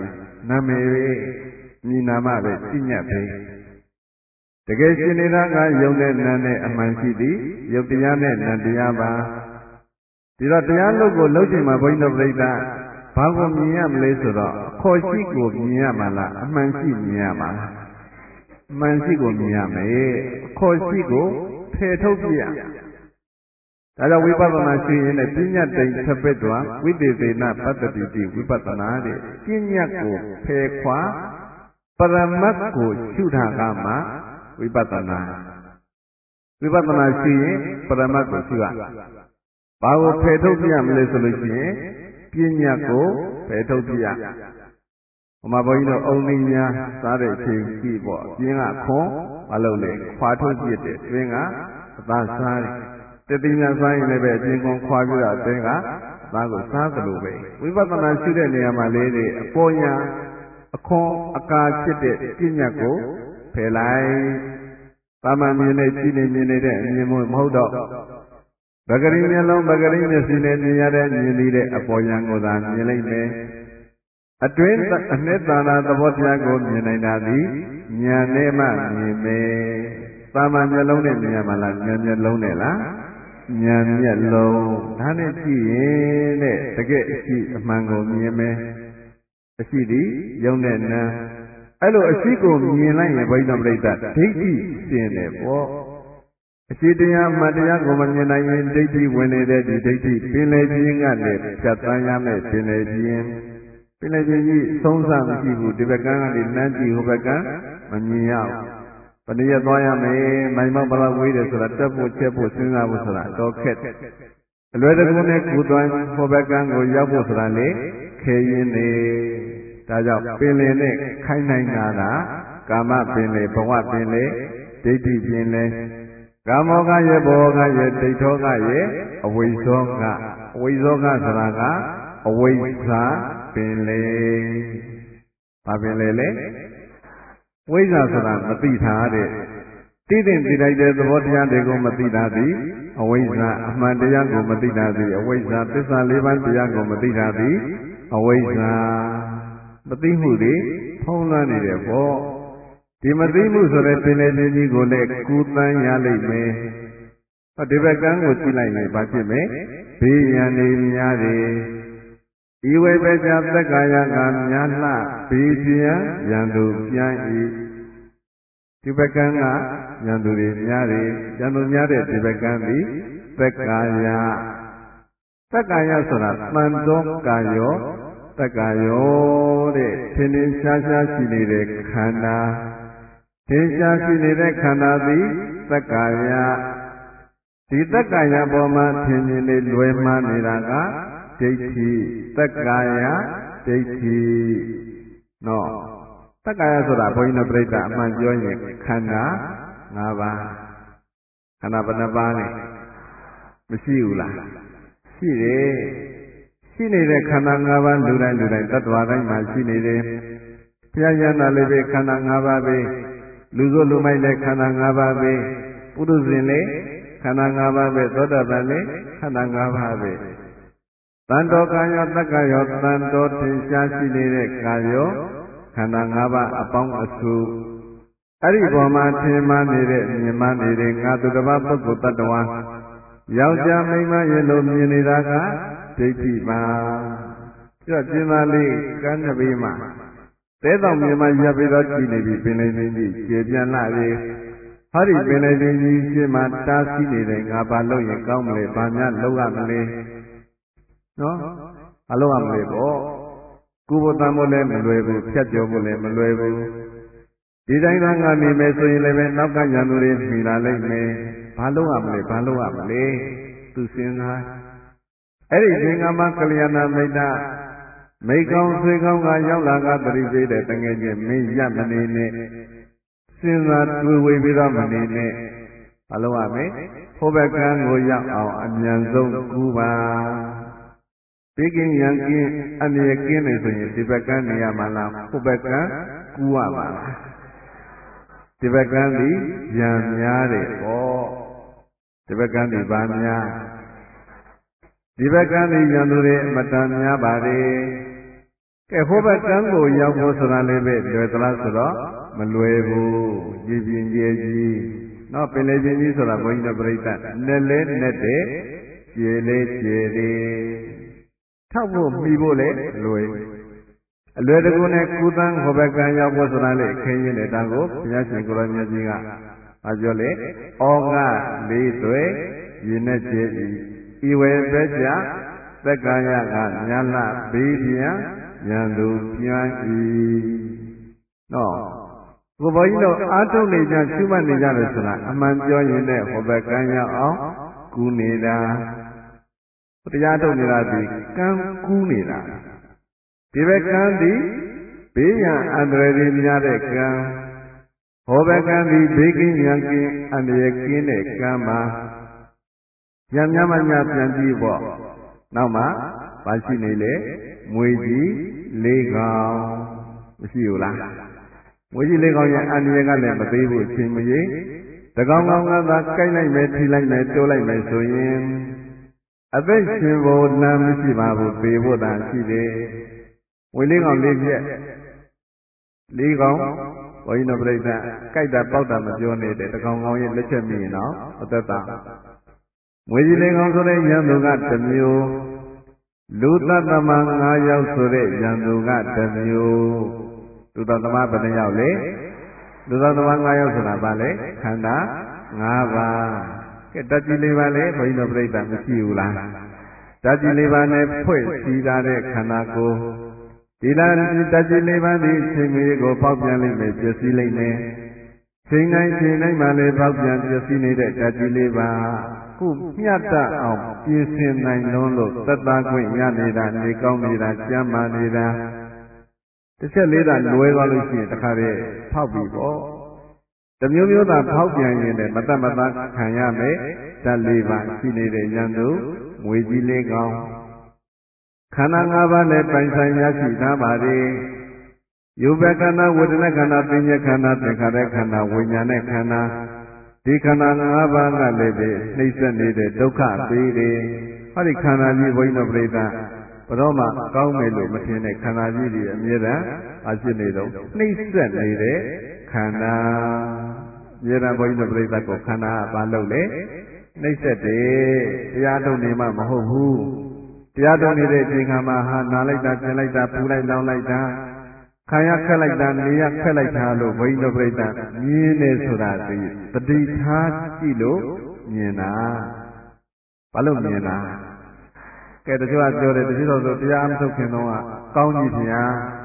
နာမည်ပဲညီနာမပဲပြညတ်ပဲတကယ်ရှင်နေတာကယုံတဲ့နာနဲ့အမှန်ရှိသည်ယုတ်တရားနဲ့နံတရားပါဒီတော့တရားလုပ်ကိုလုပ်ချိန်မှာဘုန်းကြီးတို့ပြိဿဘာကိုမြင်ရမလဲဆိုတော့အခေါ်ရှိကိုမြင်ရမှာလားအမှန်ရှိမြင်ရမှာလားအမှန်ရှိကိုမြင်ရမယ်အခေါ်ရှိကိုဖယ်ထုတ်ပြရဒါကြောင့်ဝိပဿနာရှိရင်လည်းပညာတိတ်သပ္ပတောဝိသေသေနပတ္တိတိဝိပဿနာတဲ့ပညာကိုဖယ်ခွာပရမတ်ကိုရှုတာကမှဝိပဿနာရှိရင်ပရမတ်ကိုရှုရဘာကိုဖယ်ထုတ်ပြရမလဲဆိုလို့ရှိရင်ပညာကိုဖယ်ထုတ်ပြရဟိုမှာဘုန်းကြီးတို့အုံနည်းများစားတဲ့အချိန်ကြီးပေါ့ပြင်းကခွန်မလုပ်လေခွာထုတ်ပြတဲ့တွင်းကအသားစားတယ်တတိယစားရင်လည်းပဲအပြင်ခွန်ခွာပြတာတွင်းကအသားကိုစားသလိုပဲဝိပဿနာရှုတဲ့နေရာမှာလေးတွေအပေါ်ညာအခွန်အကာဖြစ်တဲ့ပညာကိုဖယ်လိုက်တာမန်မြင်နေကြည့်နေမြင်နေတဲ့အမြင်မဟုတ်တော့ပဂရိမျက်လုံးပဂရိမျက်စိနဲ့မြင်ရတဲ့မြင်သိတဲ့အပေါ်ယံကိုသာမြင်လိုက်မယ်အတွင်းအနှစ်သာရသဘောတရားကိုမြင်နိုင်တာသည်ဉာဏ်နဲ့မှမြင်မယ်တာမန်မျက်လုံးနဲ့မြင်ရမှာလားဉာဏ်မျက်လုံးနဲ့လားဉာဏ်မျက်လုံးဒါနဲ့ကြည့်ရင်တဲ့တကယ်အရှိအမှန်ကိုမြင်မယ်အရှိသည်ယုံတဲ့နာအဲ့လိုအရှိကိုမြင်လိုက်ရင်ဘုရားပြိဿဒိဋ္ဌိရှင်တယ်ပေါ့အရှိတရားမှတရားကိုမမြင်နိုင်ရင်ဒိဋ္ဌိဝင်နေတဲ့ဒီဒိဋ္ဌိပင်လေခြင်းကလည်းဖြတ်သန်းရမယ်ပင်လေခြင်းကြီးသုံးဆမရှိဘူးဒီဘက်ကန်းကနေလမ်းကြည့်ဟိုဘက်ကန်းမမြင်ရဘူးဘယ်နည်းသွားရမယ်မိုင်မောက်ဘလောက်ဝေးတယ်ဆိုတာတက်ဖို့ချက်ဖို့စဉ်းစားဖို့ဆိုတာတော့ခက်အလွယ်တကူနဲ့ကူသွားဟိုဘက်ကန်းကိုရောက်ဖို့ဆိုတာလေခဲရင်နေဒါကြောင့်ပင်လေနဲ့ခိုင်းနိုင်တာကာမပင်လေဘဝပင်လေဒိဋ္ဌိပင်လေကာမောကရဲ့ဘောကရဲ့ဒိဋ္ဌောကရဲ့အဝိဇ္ဇောကအဝိဇ္ဇောကဆိုတာကအဝိဇ္ဇာပင်လေဘာပင်လေလဲဝိဇ္ဇာဆိုတာမသိတာတဲ့သိတဲ့သိလိုက်တဲ့သဘောတရားတွေကိုမသိတာသည်အဝိဇ္ဇာအမှန်တရားကိုမသိတာသည်အဝိဇ္ဇာသစ္စာလေးပါးတရားကိုမသိတာသည်အဝိဇ္ဇာမသိမှုတွေဖုံးလွှမ်းနေတယ်ပေါ့ဒီမသိမှုဆိုတဲ့ပင်လေကြီးကိုလည်းကူးတန်းရလိမ့်မယ်ဟောဒီဘက်ကန်းကိုကြည့်လိုက်ရင်ဘာဖြစ်မယ်ဘေးရန်တွေများတယ်ဤဝိပ္ပဇာသက္ကာယကများလှဘေးပြန်ရန်သူပြန်ဤဒီဘက်ကန်းကရန်သူတွေများတယ်ရန်သူများတဲ့ဒီဘက်ကန်းသည်သက္ကာယဆိုတာတန်သောကာယောသက္ကာယောတဲ့သင်္နေရှားရှားရှိနေတဲ့ခန္ဓာသင်ရှားရှိနေတဲ့ခန္ဓာသည်သက္ကာယဒီသက္ကာယပေါ်မှာသင်မြင်နေလွယ်မှားနေတာကဒိဋ္ဌိသက္ကာယဒိဋ္ဌိနော်သက္ကာယဆိုတာဘုန်းကြီးတို့ပြိဿအမှန်ပြောရင်ခန္ဓာ၅ပါးခန္ဓာဘယ်နှပါးလဲမရှိဘူးလားရှိတယ်ရှိနေတဲ့ခန္ဓာ၅ပါးလူတိုင်းသတ္တဝါတိုင်းမှာရှိနေတယ်ဘုရားယန္တာလည်းပဲခန္ဓာ၅ပါးပဲလူဆိုလူမိုက်လည်းခန္ဓာ၅ပါးပဲပုရုဇဉ်လည်းခန္ဓာ၅ပါးပဲသောတာပန်လည်းခန္ဓာ၅ပါးပဲတန်တော်ကာယောတက္ကယောတန်တော်ထင်ရှားရှိနေတဲ့ကာယောခန္ဓာ၅ပါးအပေါင်းအစုအဲ့ဒီပေါ်မှာထင်မှနေတဲ့မြင်မှနေတဲ့ငါသူတစ်ပါးပုဂ္ဂိုလ်တ attva ယောက်ျားမိန်းမရဲ့လို့မြင်နေတာကဒိဋ္ဌိပါကျတော့ကျင်းသားလေးကန်းတစ်ပေးမှာတဲတော်မြင်မှရပ်ပြီးတော့ကြည်နေပြီပင်လေကြီးကျေပြန်လာပြီဟောဒီပင်လေကြီးရှင်းမှတားဆီးနေတဲ့ငါဘာလို့ရင်ကောင်းမလဲဘာများလုပ်ရမလဲနော်ဘာလုပ်ရမလဲပေါ့ကုဘတံမို့လည်းမလွယ်ဘူးဖြတ်ကျော်ဖို့လည်းမလွယ်ဘူးဒီတိုင်းသာငါနေမယ်ဆိုရင်လည်းပဲနောက်ကရန်သူတွေမိလာလိမ့်မယ်ဘာလုပ်ရမလဲသူစဉ်းစားအဲ့ဒီသင်္ကမကလျာဏမိတ်တာမိကောင်းဆွေကောင်းကရောက်လာကတတိပေးတဲ့တငယ်ချင်းမင်းရပ်မနေနဲ့စဉ်းစားတွေးဝေပြီးတော့မနေနဲ့ဘာလို့ရမလဲဟိုဘက်ကန်းကိုရောက်အောင်အမြန်ဆုံးကူပါဘေးကင်းရန်ကင်းအမြဲကင်းနေဆိုရင်ဒီဘက်ကန်းနေရမှာလားဟိုဘက်ကန်းကူရမှာလားဒီဘက်ကန်းဒီရန်များတယ်ပေါ့ဒီဘက်ကန်းဒီဘာများဒီဘက်ကန်းဒီရန်သူတွေအမတန်များပါတယ်ကဲဟိုဘက်ကန်းကိုရောက်ဖို့ဆိုတာလည်းပဲလွယ်သလားဆိုတော့မလွယ်ဘူးကြည်ပြင်းကျဲကြီးနော်ပင်လေပြင်းကြီးဆိုတာဘုန်းကြီးတို့ပြိဿနဲ့လဲနဲ့တဲ့ကျဲလဲကျဲတယ်ထောက်ဖို့မှီဖို့လည်းလွယ်အလွယ်တကူနဲ့ကုသန်းဟိုဘက်ကန်းရောက်ဖို့ဆိုတာလေခင်းရင်တဲ့တန်းကိုဘုရားရှင်ကိုရောမြတ်ကြီးကပြောလေဩငါလေးသွဲရေနဲ့ကျဲဤဝေပဲကြသက္ကာယကညာလဘေးပြန်ရန်သူပြန်၏နော်ကိုဘုန်းကြီးတို့အားထုတ်နေကြရှုမှတ်နေကြတယ်ဆိုတာအမှန်ပြောရင်လည်းဟိုဘက်ကန်းရောက်အောင်ကူးနေတာတရားထုတ်နေတာဒီကန်းကူးနေတာဒီဘက်ကန်းဒီဘေးရန်အန္တရာယ်တွေများတဲ့ကန်းဟောဘက်ကန်းဒီဘေးကင်းရန်ကင်းအန္တရာယ်ကင်းတဲ့ကန်းမှာရံများမှများပြန်ကြည့်ပေါ့နောက်မှပါရှိနေလေမွေကြီးလေးကောင်မရှိဘူးလားမွေကြီးလေးကောင်ရဲ့အန္တရာယ်ကလည်းမသေးဘူးအချိန်မရေတကောင်ကောင်ကသာကိုက်လိုက်မယ်ထိလိုက်မယ်တိုးလိုက်မယ်ဆိုရင်အသက်ရှင်ဖို့လမ်းမရှိပါဘူးပေဖို့သာရှိတယ်မွေလေးကောင်လေးပြက်လေးကောင်ဘုန်းကြီးတို့ပြိဿကိုက်တာပေါက်တာမပြောနေတဲ့တကောင်ကောင်ရဲ့လက်ချက်မိရင်တော့အသက်သာမွေကြီးလေးကောင်ဆိုတဲ့ရန်သူကတစ်မျိုးလူသတ္တမ9ယောက်ဆိုတဲ့ရန်သူကတစ်မျိုးလူသတ္တမဘယ်နှယောက်လဲလူသတ္တမ9ယောက်ဆိုတာဘာလဲခန္ဓာ5ပါးကဲတတိ4ပါးလဲဘုန်းကြီးတို့ပြိဿမရှိဘူးလားတတိ4ပါးနဲ့ဖွဲ့စည်းထားတဲ့ခန္ဓာကိုယ်ဒီလားတတိ4ပါးဒီချိန်ကြီးကိုပေါက်ပြန်လိမ့်မယ်ပျက်စီးလိမ့်မယ်ချိန်တိုင်းမှလည်းပေါက်ပြန်ပျက်စီးနေတဲ့တတိ4ပါးခုမြတ်တအောင်ပြင်ဆင်နိုင်လုံးလို့သက်သာခွင့်ရနေတာနေကောင်းနေတာကြမ်းမာနေတာတစ်ချက်လေးသာလွဲသွားလို့ရှိရင်တခါတည်းဖောက်ပြီပေါ့တမျိုးမျိုးသာဖောက်ပြန်ရင်လည်းမတတ်မသားခံရမယ်ဓာတ်၄ပါးရှိနေတဲ့ရန်သူငွေကြီးလေးကောင်ခန္ဓာ၅ပါးနဲ့ပိုင်ဆိုင်ရရှိထားပါလေယုဘခန္ဓာဝေဒနာခန္ဓာပညာခန္ဓာသင်္ခါရခန္ဓာဝိညာဉ်နဲ့ခန္ဓာဒီခန္ဓာ၅ပါးကလည်းပဲနှိမ့်ဆက်နေတဲ့ဒုက္ခပေးတယ်ဟောဒီခန္ဓာကြီးဘုန်းကြီးတို့ပြိဿဘရောမှကောင်းမယ်လို့မထင်တဲ့ခန္ဓာကြီးတွေအမြဲတမ်းအဖြစ်နေတော့နှိမ့်ဆက်နေတဲ့ခန္ဓာအမြဲတမ်းဘုန်းကြီးတို့ပြိဿကိုခန္ဓာကဘာလုပ်လဲနှိမ့်ဆက်တယ်တရားထုတ်နေမှမဟုတ်ဘူးတရားထုတ်နေတဲ့အချိန်ခါမှာဟာနာလိုက်တာပြင်လိုက်တာပူလိုက်လောင်းလိုက်တာခံရခက်လိုက်တာနေရခက်လိုက်တာလို့ဘုန်းကြီးတို့ပြိဿမြင်နေဆိုတာဒီတတိထားကြည့်လို့မြင်တာဘာလို့မြင်တာကဲတချို့ကပြောတယ်တချို့ဆိုတရားမထုတ်ခင်တော့ကောင်းကြီးဗျာ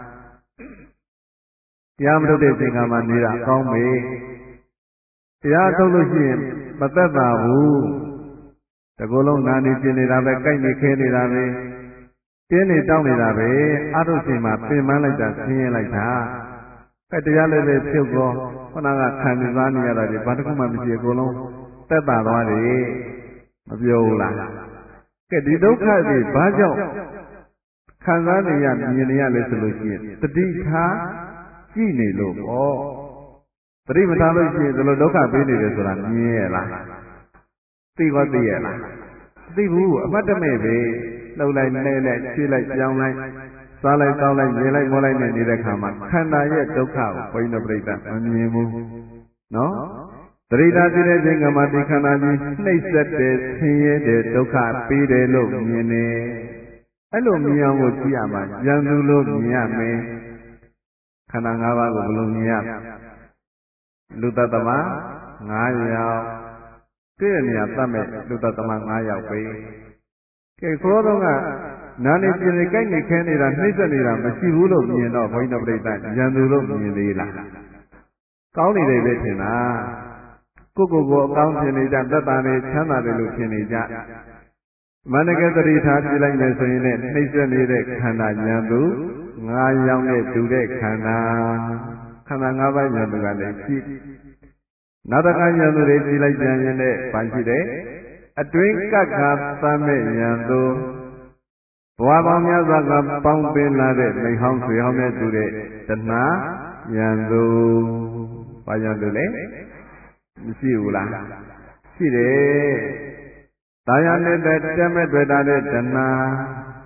တရားမထုတ်တဲ့အချိန်ခါမှာနေတာကောင်းမေတရားထုတ်လို့ရှိရင်မသက်သာဘူးတကူလုံးနာနေပြနေတာပဲကြိုက်နေခဲနေတာပဲတင်းနေတောင်းနေတာပဲအထုချိန်မှာပင်ပန်းလိုက်တာဆင်းရဲလိုက်တာအဲတရားလည်းပဲဖြုတ်ကောခုနကခံစားနေရတာဒီဘာတစ်ခုမှမရှိအကုန်လုံးသက်သာသွားတယ်မပြောဘူးလားကဲဒီဒုက္ခတွေဘာကြောင့်ခံစားနေရမြင်နေရလဲဆိုလို့ရှိရင်တတိထားကြည့်နေလို့ပေါ့တတိမထားလို့ရှိရင်ဒီလိုဒုက္ခပေးနေတယ်ဆိုတာမြင်ရလားသိကောသိရလားမသိဘူးအမှတ်တမဲ့ပဲလှုပ်လိုက်လဲလိုက်ခြေလိုက်ပြောင်းလိုက်စားလိုက်တောင်းလိုက်မြင်လိုက်မောလိုက်နဲ့နေတဲ့ခါမှာခန္ဓာရဲ့ဒုက္ခကိုဘုန်းကြီးတို့ပြိဿမမြင်ဘူးနော်တရိတာသိတဲ့ချိန်ကမှဒီခန္ဓာကြီးနှိမ့်ဆက်တယ်ဆင်းရဲတယ်ဒုက္ခပေးတယ်လို့မြင်နေအဲ့လိုမြင်အောင်ကိုကြည့်ရမှာဉာဏ်သူလို့မြင်ရမယ်ခန္ဓာ၅ပါးကိုဘယ်လိုမြင်ရလူတ္တမ9ယောက်တွေ့ရနေရတတ်မဲ့လူတ္တမ9ယောက်ပဲကဲခေါ်တော့ကနာနေပြင်းနေကြိုက်နေခဲနေတာနှိမ့်ဆက်နေတာမရှိဘူးလို့မြင်တော့ဘုန်းကြီးတို့ပြိဿဉာဏ်သူလို့မြင်သေးလားကောင်းနေတယ်ပဲထင်တာကိုအကောင်းထင်နေကြသက်သာနေချမ်းသာတယ်လို့ထင်နေကြမန္တကသတိထားကြည့်လိုက်မယ်ဆိုရင်လည်းနှိမ့်ဆက်နေတဲ့ခန္ဓာဉာဏ်သူ9ယောက်နဲ့တူတဲ့ခန္ဓာ5ပါးဉာဏ်သူကလည်းရှိနောက်တစ်ခါဉာဏ်သူတွေကြည့်လိုက်ပြန်ရင်လည်းဘာရှိတယ်အတွင်းကခါသမ်းမဲ့ဉာဏ်သူဘဝပေါင်းများစွာကပေါင်းပင်လာတဲ့မိဟောင်းဆွေဟောင်းနဲ့တူတဲ့တဏှာဉာဏ်သူဘာဉာဏ်သူလဲမရှိဘူးလားရှိတယ်တာယာနဲ့တက်မဲ့တွေ့တာတဲ့တဏှာ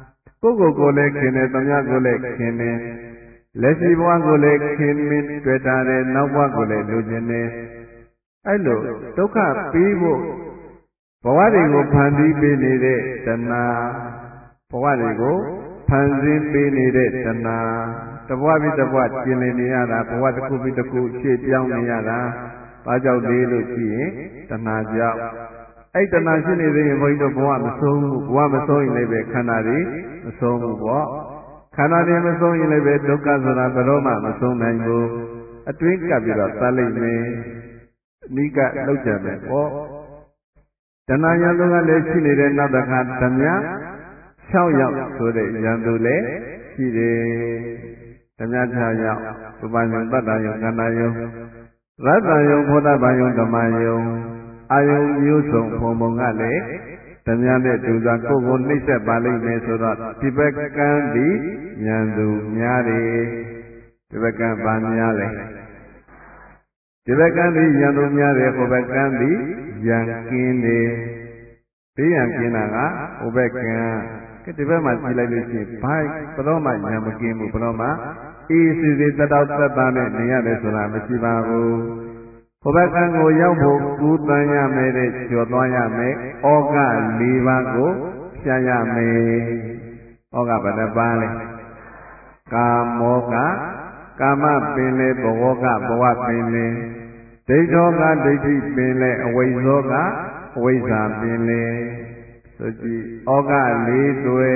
ကိုလည်းခင်တယ်သမ ्या ကိုလည်းခင်တယ်လက်ရှိဘဝကိုလည်းခင်မင်းတွေ့တာတယ်နောက်ဘဝကိုလည်းလူကျင်တယ်အဲ့လိုဒုက္ခပြီးဖို့ဘဝတွေကိုဖန်တီးပေးနေတဲ့တဏှာဘဝတွေကိုဖန်ဆင်းပေးနေတဲ့တဏှာတဘဝပြီးတဘဝကျင်လည်နေရတာဘဝတစ်ခုပြီးတစ်ခုရှေ့ပြောင်းနေရတာဘာကြောင့်လဲလို့ကြည့်ရင်တဏှာကြောင့်အဲ့တဏှာရှိနေသေးရင်ဘုန်းကြီးတို့ဘဝမဆုံးဘူးဘဝမဆုံးရင်လည်းပဲခန္ဓာတွေမဆုံးဘူးပေါ့ခန္ဓာတွေမဆုံးရင်လည်းပဲဒုက္ခဆိုတာဘယ်တော့မှမဆုံးနိုင်ဘူးအတွင်းကပ်ပြီးတော့သတ်လိုက်မယ်အနိကလောက်ကြမယ်ပေါ့တဏှာရံသူကလည်းရှိနေတဲ့နောက်တစ်ခါဓမြ6ယောက်ဆိုတဲ့ရံသူလည်းရှိတယ်ဓမြ6ယောက်ဥပယုံတတ္တယုံကန္နာယုံရတ္တယုံဘောဓဘာယုံဓမ္မယုံအာယုံမျိုးစုံပုံပုံကလည်းဓမြနဲ့တူစွာကိုယ်ကိုနှိမ့်ဆက်ပါလိမ့်မယ်ဆိုတော့ဒီဘက်ကံဒီရံသူများတယ်ဒီဘက်ကံပါများလဲဒီဘက်ကံဒီရံသူများတယ်ဟိုဘက်ကံဒီရံကင်းတယ်ဒီရံကင်းတာကဟိုဘက်ကံကဲဒီဘက်မှာကြည့်လိုက်လို့ရှိရင်ဘာဘယ်တော့မှရံမကင်းဘူးဘယ်တော့မှအေးစီစီတတော်သက်သာနဲ့နေရတယ်ဆိုတာမရှိပါဘူးဟိုဘက်ကံကိုရောက်ဖို့ကူးတန်းရမယ်တဲ့ကျော်သွားရမယ်ဩဃ၄ပါးကိုဖြတ်ရမယ်ဩဃဘယ်နှပါးလဲကာမောကကာမပင်လေဘဝကဘဝပင်လေဒိဋ္ဌောကဒိဋ္ဌိပင်လေအဝိဇ္ဇောကအဝိဇ္ဇာပင်လေဆိုကြည့်ဩဃ၄တွေ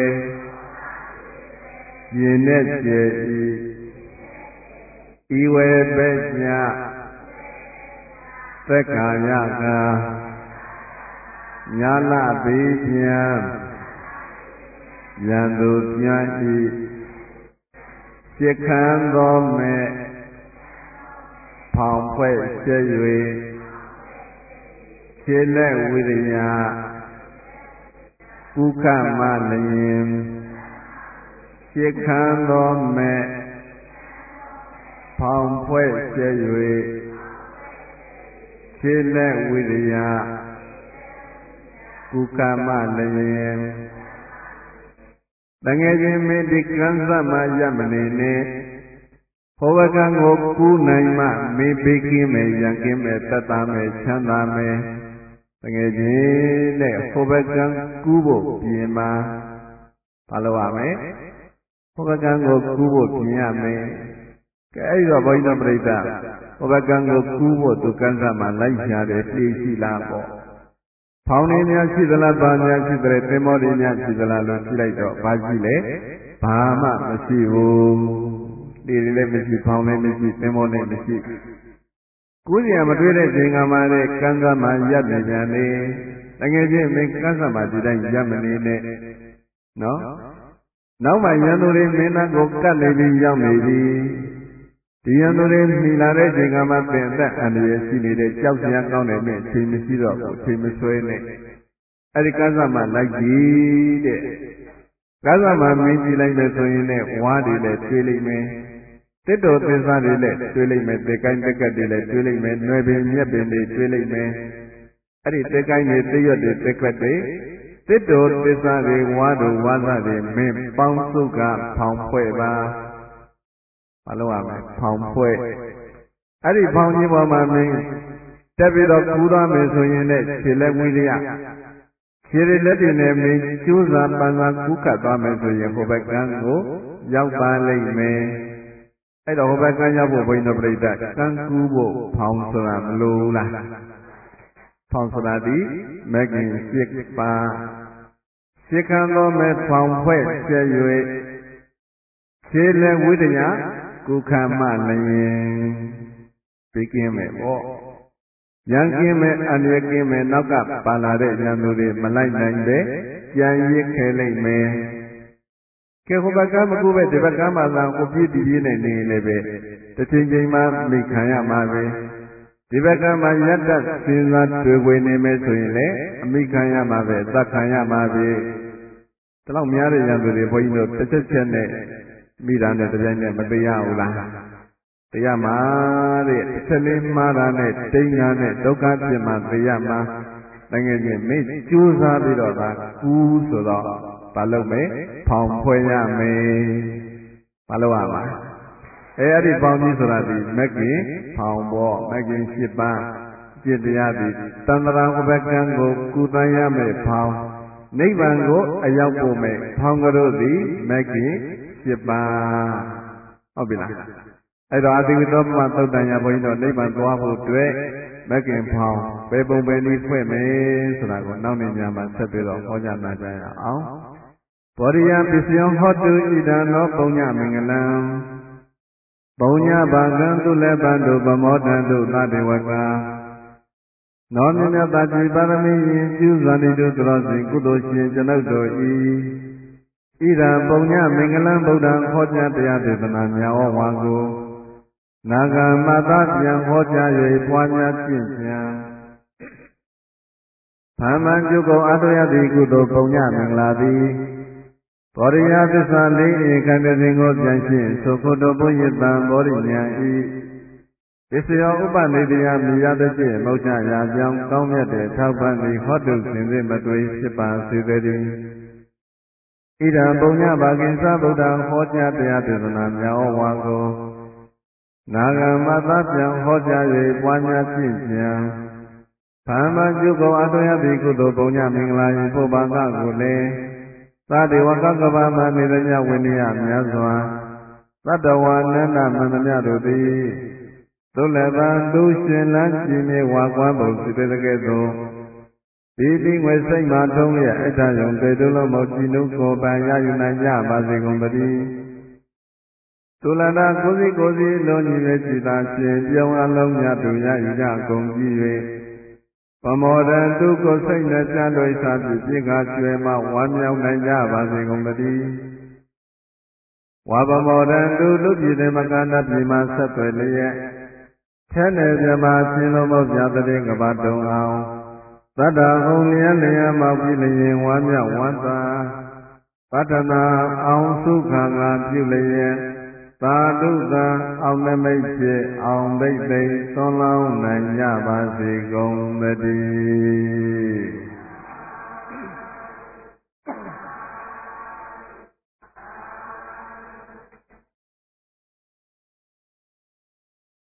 ယင်နဲ့ကျဲဤဝေပဲညသက္ကာယကညာလပိပြန်ယံသူပြန်ဤစိတ်ခံသောမဲ့ဖောင်ဖွဲ့ကျဲ၍ခြေလက်ဝိရိယကုခမလျင်စိတ်ခံသောမဲ့ဖောင်ဖွဲ့ကျဲ၍ခြေလက်ဝိရိယကုကမလျင်တငယ်ချင်းမင်းဒီကံစမရမနေနဲ့ဟောဘကံကိုကူးနိုင်မှမေးပေးကင်းမယ်ရံကင်းမယ်တတ်တာမယ်ချမ်းသာမယ်တငယ်ချင်းနဲ့ဟောဘကံကူးဖို့ပြင်ပါဘာလို့ရမလဲဟောဘကံကိုကူးဖို့ပြင်ရမယ်ကဲအဲ့တော့ဘုန်းကြီးတို့ပြိဿဟောဘကံကိုကူးဖို့သူကံစမလိုက်ရှာတယ်ပြေးရှိလားပေါ့ဖောင်းနေများရှိသလားပါများရှိတဲ့သင်္ဘောတွေများရှိသလားလို့ကြည့်လိုက်တော့ဘာရှိလဲဘာမှမရှိဘူးဒီလည်းမရှိဖောင်းလည်းမရှိသင်္ဘောလည်းမရှိကိုယ်စီကမတွေ့တဲ့ချိန်ကမှလည်းကံစမရပ်နေပြန်လေတကယ်ချင်းမင်းကံစမဒီတိုင်းရပ်မနေနဲ့နော်နောက်မှရန်သူတွေမင်းသားကိုကတ်နေပြီးရောက်နေပြီဒီရန်သူတွေမိလာတဲ့ချိန်ကမှပင်သက်အန္တရာယ်ရှိနေတဲ့ကြောက်စရာကောင်းတဲ့မြင့်ချိန်မရှိတော့ဘူးချိန်မဆွဲနဲ့အဲ့ဒီကန်းစမှလိုက်ကြည့်တဲ့ကန်းစမှမင်းကြည့်လိုက်မယ်ဆိုရင်လည်းဝါးတွေလည်းတွေးလိုက်မယ်တစ်တော်သင်္စားတွေလည်းတွေးလိုက်မယ်တေကိုင်းတက်ကက်တွေလည်းတွေးလိုက်မယ်နွယ်ပင်မြက်ပင်တွေတွေးလိုက်မယ်အဲ့ဒီတေကိုင်းတွေတရွတ်တွေတက်ကက်တွေတစ်တော်သစ္စာတွေဝါးတို့ဝါးစားတွေမင်းပေါင်းစုကဖောင်ဖွဲ့ပါဘာလို့ရမလဲဖောင်ဖွဲ့အဲ့ဒီဖောင်ကြီးပေါ်မှာမင်းတက်ပြီးတော့ကူးသွားမယ်ဆိုရင်လည်းခြေလက်ဝိရိယခြေလက်တွေနဲ့မင်းကျိုးစားပန်းစားကူးခတ်သွားမယ်ဆိုရင်ဟိုဘက်ကံကိုရောက်ပါလိမ့်မယ်အဲ့တော့ဟိုဘက်ကံရောက်ဖို့ဘုန်းကြီးတို့ပြိဿကံကူးဖို့ဖောင်ဆိုတာမလိုလားဖောင်ဆိုတာဒီမဂ္ဂင်7ပါးစိတ်ခံသောမဲ့ဖောင်ဖွဲ့ကျဲ၍ခြေလက်ဝိရိယကုခမလျင်သိကင်းမဲ့ပေါ့ရံကင်းမဲ့အန္တရာယ်ကင်းမဲ့နောက်ကပါလာတဲ့ရန်သူတွေမလိုက်နိုင်ပဲကြံရစ်ခဲလိုက်မယ်ကဲဟိုဘက်ကမကူပဲဒီဘက်ကမှသာကိုပြည့်တည်ပြည့်နဲ့နေလည်းပဲတစ်ချိန်ချိန်မှမိခံရမှာပဲဒီဘက်ကမှယတ္တစဉ်းစားတွေ့ဝင်နေမယ်ဆိုရင်လည်းအမိခံရမှာပဲသတ်ခံရမှာပဲဒီလောက်များတဲ့ရန်သူတွေဘုန်းကြီးတို့တစ်ချက်ချက်နဲ့မိတာနဲ့တပြိုင်နက်မသိရဘူးလားတရားမှာတဲ့တစ်ချက်လေးမှားတာနဲ့တိန်းတာနဲ့ဒုက္ခဖြစ်မှသိရမှာတကယ်ချင်းမိကျိုးစားပြီးတော့ဒါကူးဆိုတော့ဘာဘာလုပ်မယ်ဖောင်ဖွဲ့ရမယ်ဘာလုပ်ရမှာအဲ့ဒီဖောင်ကြီးဆိုတာဒီမက္ကင်ဖောင်ပေါ့မက္ကင်7ပါးจิตတရားသည်တန္တရာဥပကံကိုကုသရမယ်ဖောင်နိဗ္ဗာန်ကိုအရောက်ဖို့မယ်ဖောင်ကတို့သည်မက္ကင်7ပါးဟုတ်ပြီလားအဲ့တော့အတိဝိသောပမသုတ်တန်ရဘုန်းကြီးတို့နိဗ္ဗာန်သွားဖို့အတွက်မက္ကင်ဖောင်ဘယ်ပုံပဲနည်းဖွဲ့မယ်ဆိုတာကိုနောက်နေ့ညမှာဆက်ပြီးတော့ဟောကြားနာကြရအောင်ဘောရိယပစ္စယောဟောတုဣဒံသောပုံညမင်္ဂလံပုံညဘာကံသူလည်းပန္တုဗမောတံတုသတေဝကနောမြတ်တာတိပါရမီရင်ပြုဇာတိတုသရောစဉ်ကုသိုလ်ရှင်ကျွန်ုပ်တို့ဤဣဒံပုံညမင်္ဂလံဗုဒ္ဓံဟောကြားတရားဒေသနာများဩဝါကိုနာဂမတပြန်ဟောကြား၍ပွားများပြင့်ကြံဗမ္မာကျုပ်ကုန်အတောရတိကုသိုလ်ပုံညမင်္ဂလာသည်ဘောရိယသစ္စာလေးဧကံတရင်ကိုပြန်ရှင်းသုခုတောပုညတံဘောရိညာဤပစ္စယောဥပနိတယမိယတဖြင့်မောက္ခရာကြောင်းကောင်းမြတ်တဲ့ထောက်ပံ့သည်ဟောတုစင်စစ်မသွေဖြစ်ပါစေတည်းဣဒံပုံညဘာကိသဗုဒ္ဓံဟောကြားတရားဒေသနာများဩဝါကိုနာဂမသပြန်ဟောကြား၍ပွားများပြည့်ကြံဗမ္မာကျုပ်ကုန်အတောရတိကုသိုလ်ပုံညမင်္ဂလာ၏ပုဗ္ဗကကိုလည်းသာတေဝကကဗ္ဗမနေသမျှဝိနည်းများစွာသတ္တဝါနန္ဒမန္တမြတို့သည်သုလည်းပံသူရှင်လန်းကြည်မြေဝါကွမ်းပုံစိတ္တကဲ့သို့ဒီတိငွေစိတ်မှထုံးလျက်အထယုံတေတုလုံးမောကြည်နုကိုပန်ရယူနိုင်ကြပါစေကုန်သတည်းသုလန္ဒကိုစီကိုစီလုံးညီပဲကြည်သာရှင်ပြုံးအလုံးများသူရယူကြကုန်ကြည်၍ပမောဒံသူကိုစိတ်နဲ့ကြံ့တို့စာပြည့်ပြည့်ကကျွဲမှဝမ်းမြောက်နိုင်ကြပါစေကုန်သတည်းဝါပမောဒံသူလူပြည်တဲ့မကန္တပြည်မှာဆက်သွယ်လျက်ထဲနယ်ပြမရှင်လုံးမောပြတဲ့ကဘာတုံအောင်သတ္တဟုံလျက်လျက်မောက်ပြီးလျင်ဝမ်းမြောက်ဝမ်းသာပတ္ထနာအောင်စုခံကပြုလျက်သာဓုသာအောင်နမိတ်ဖြစ်အောင်ဘိတ်သိသွန်လောင်းနိုင်ကြပါစေကုန်သတည်း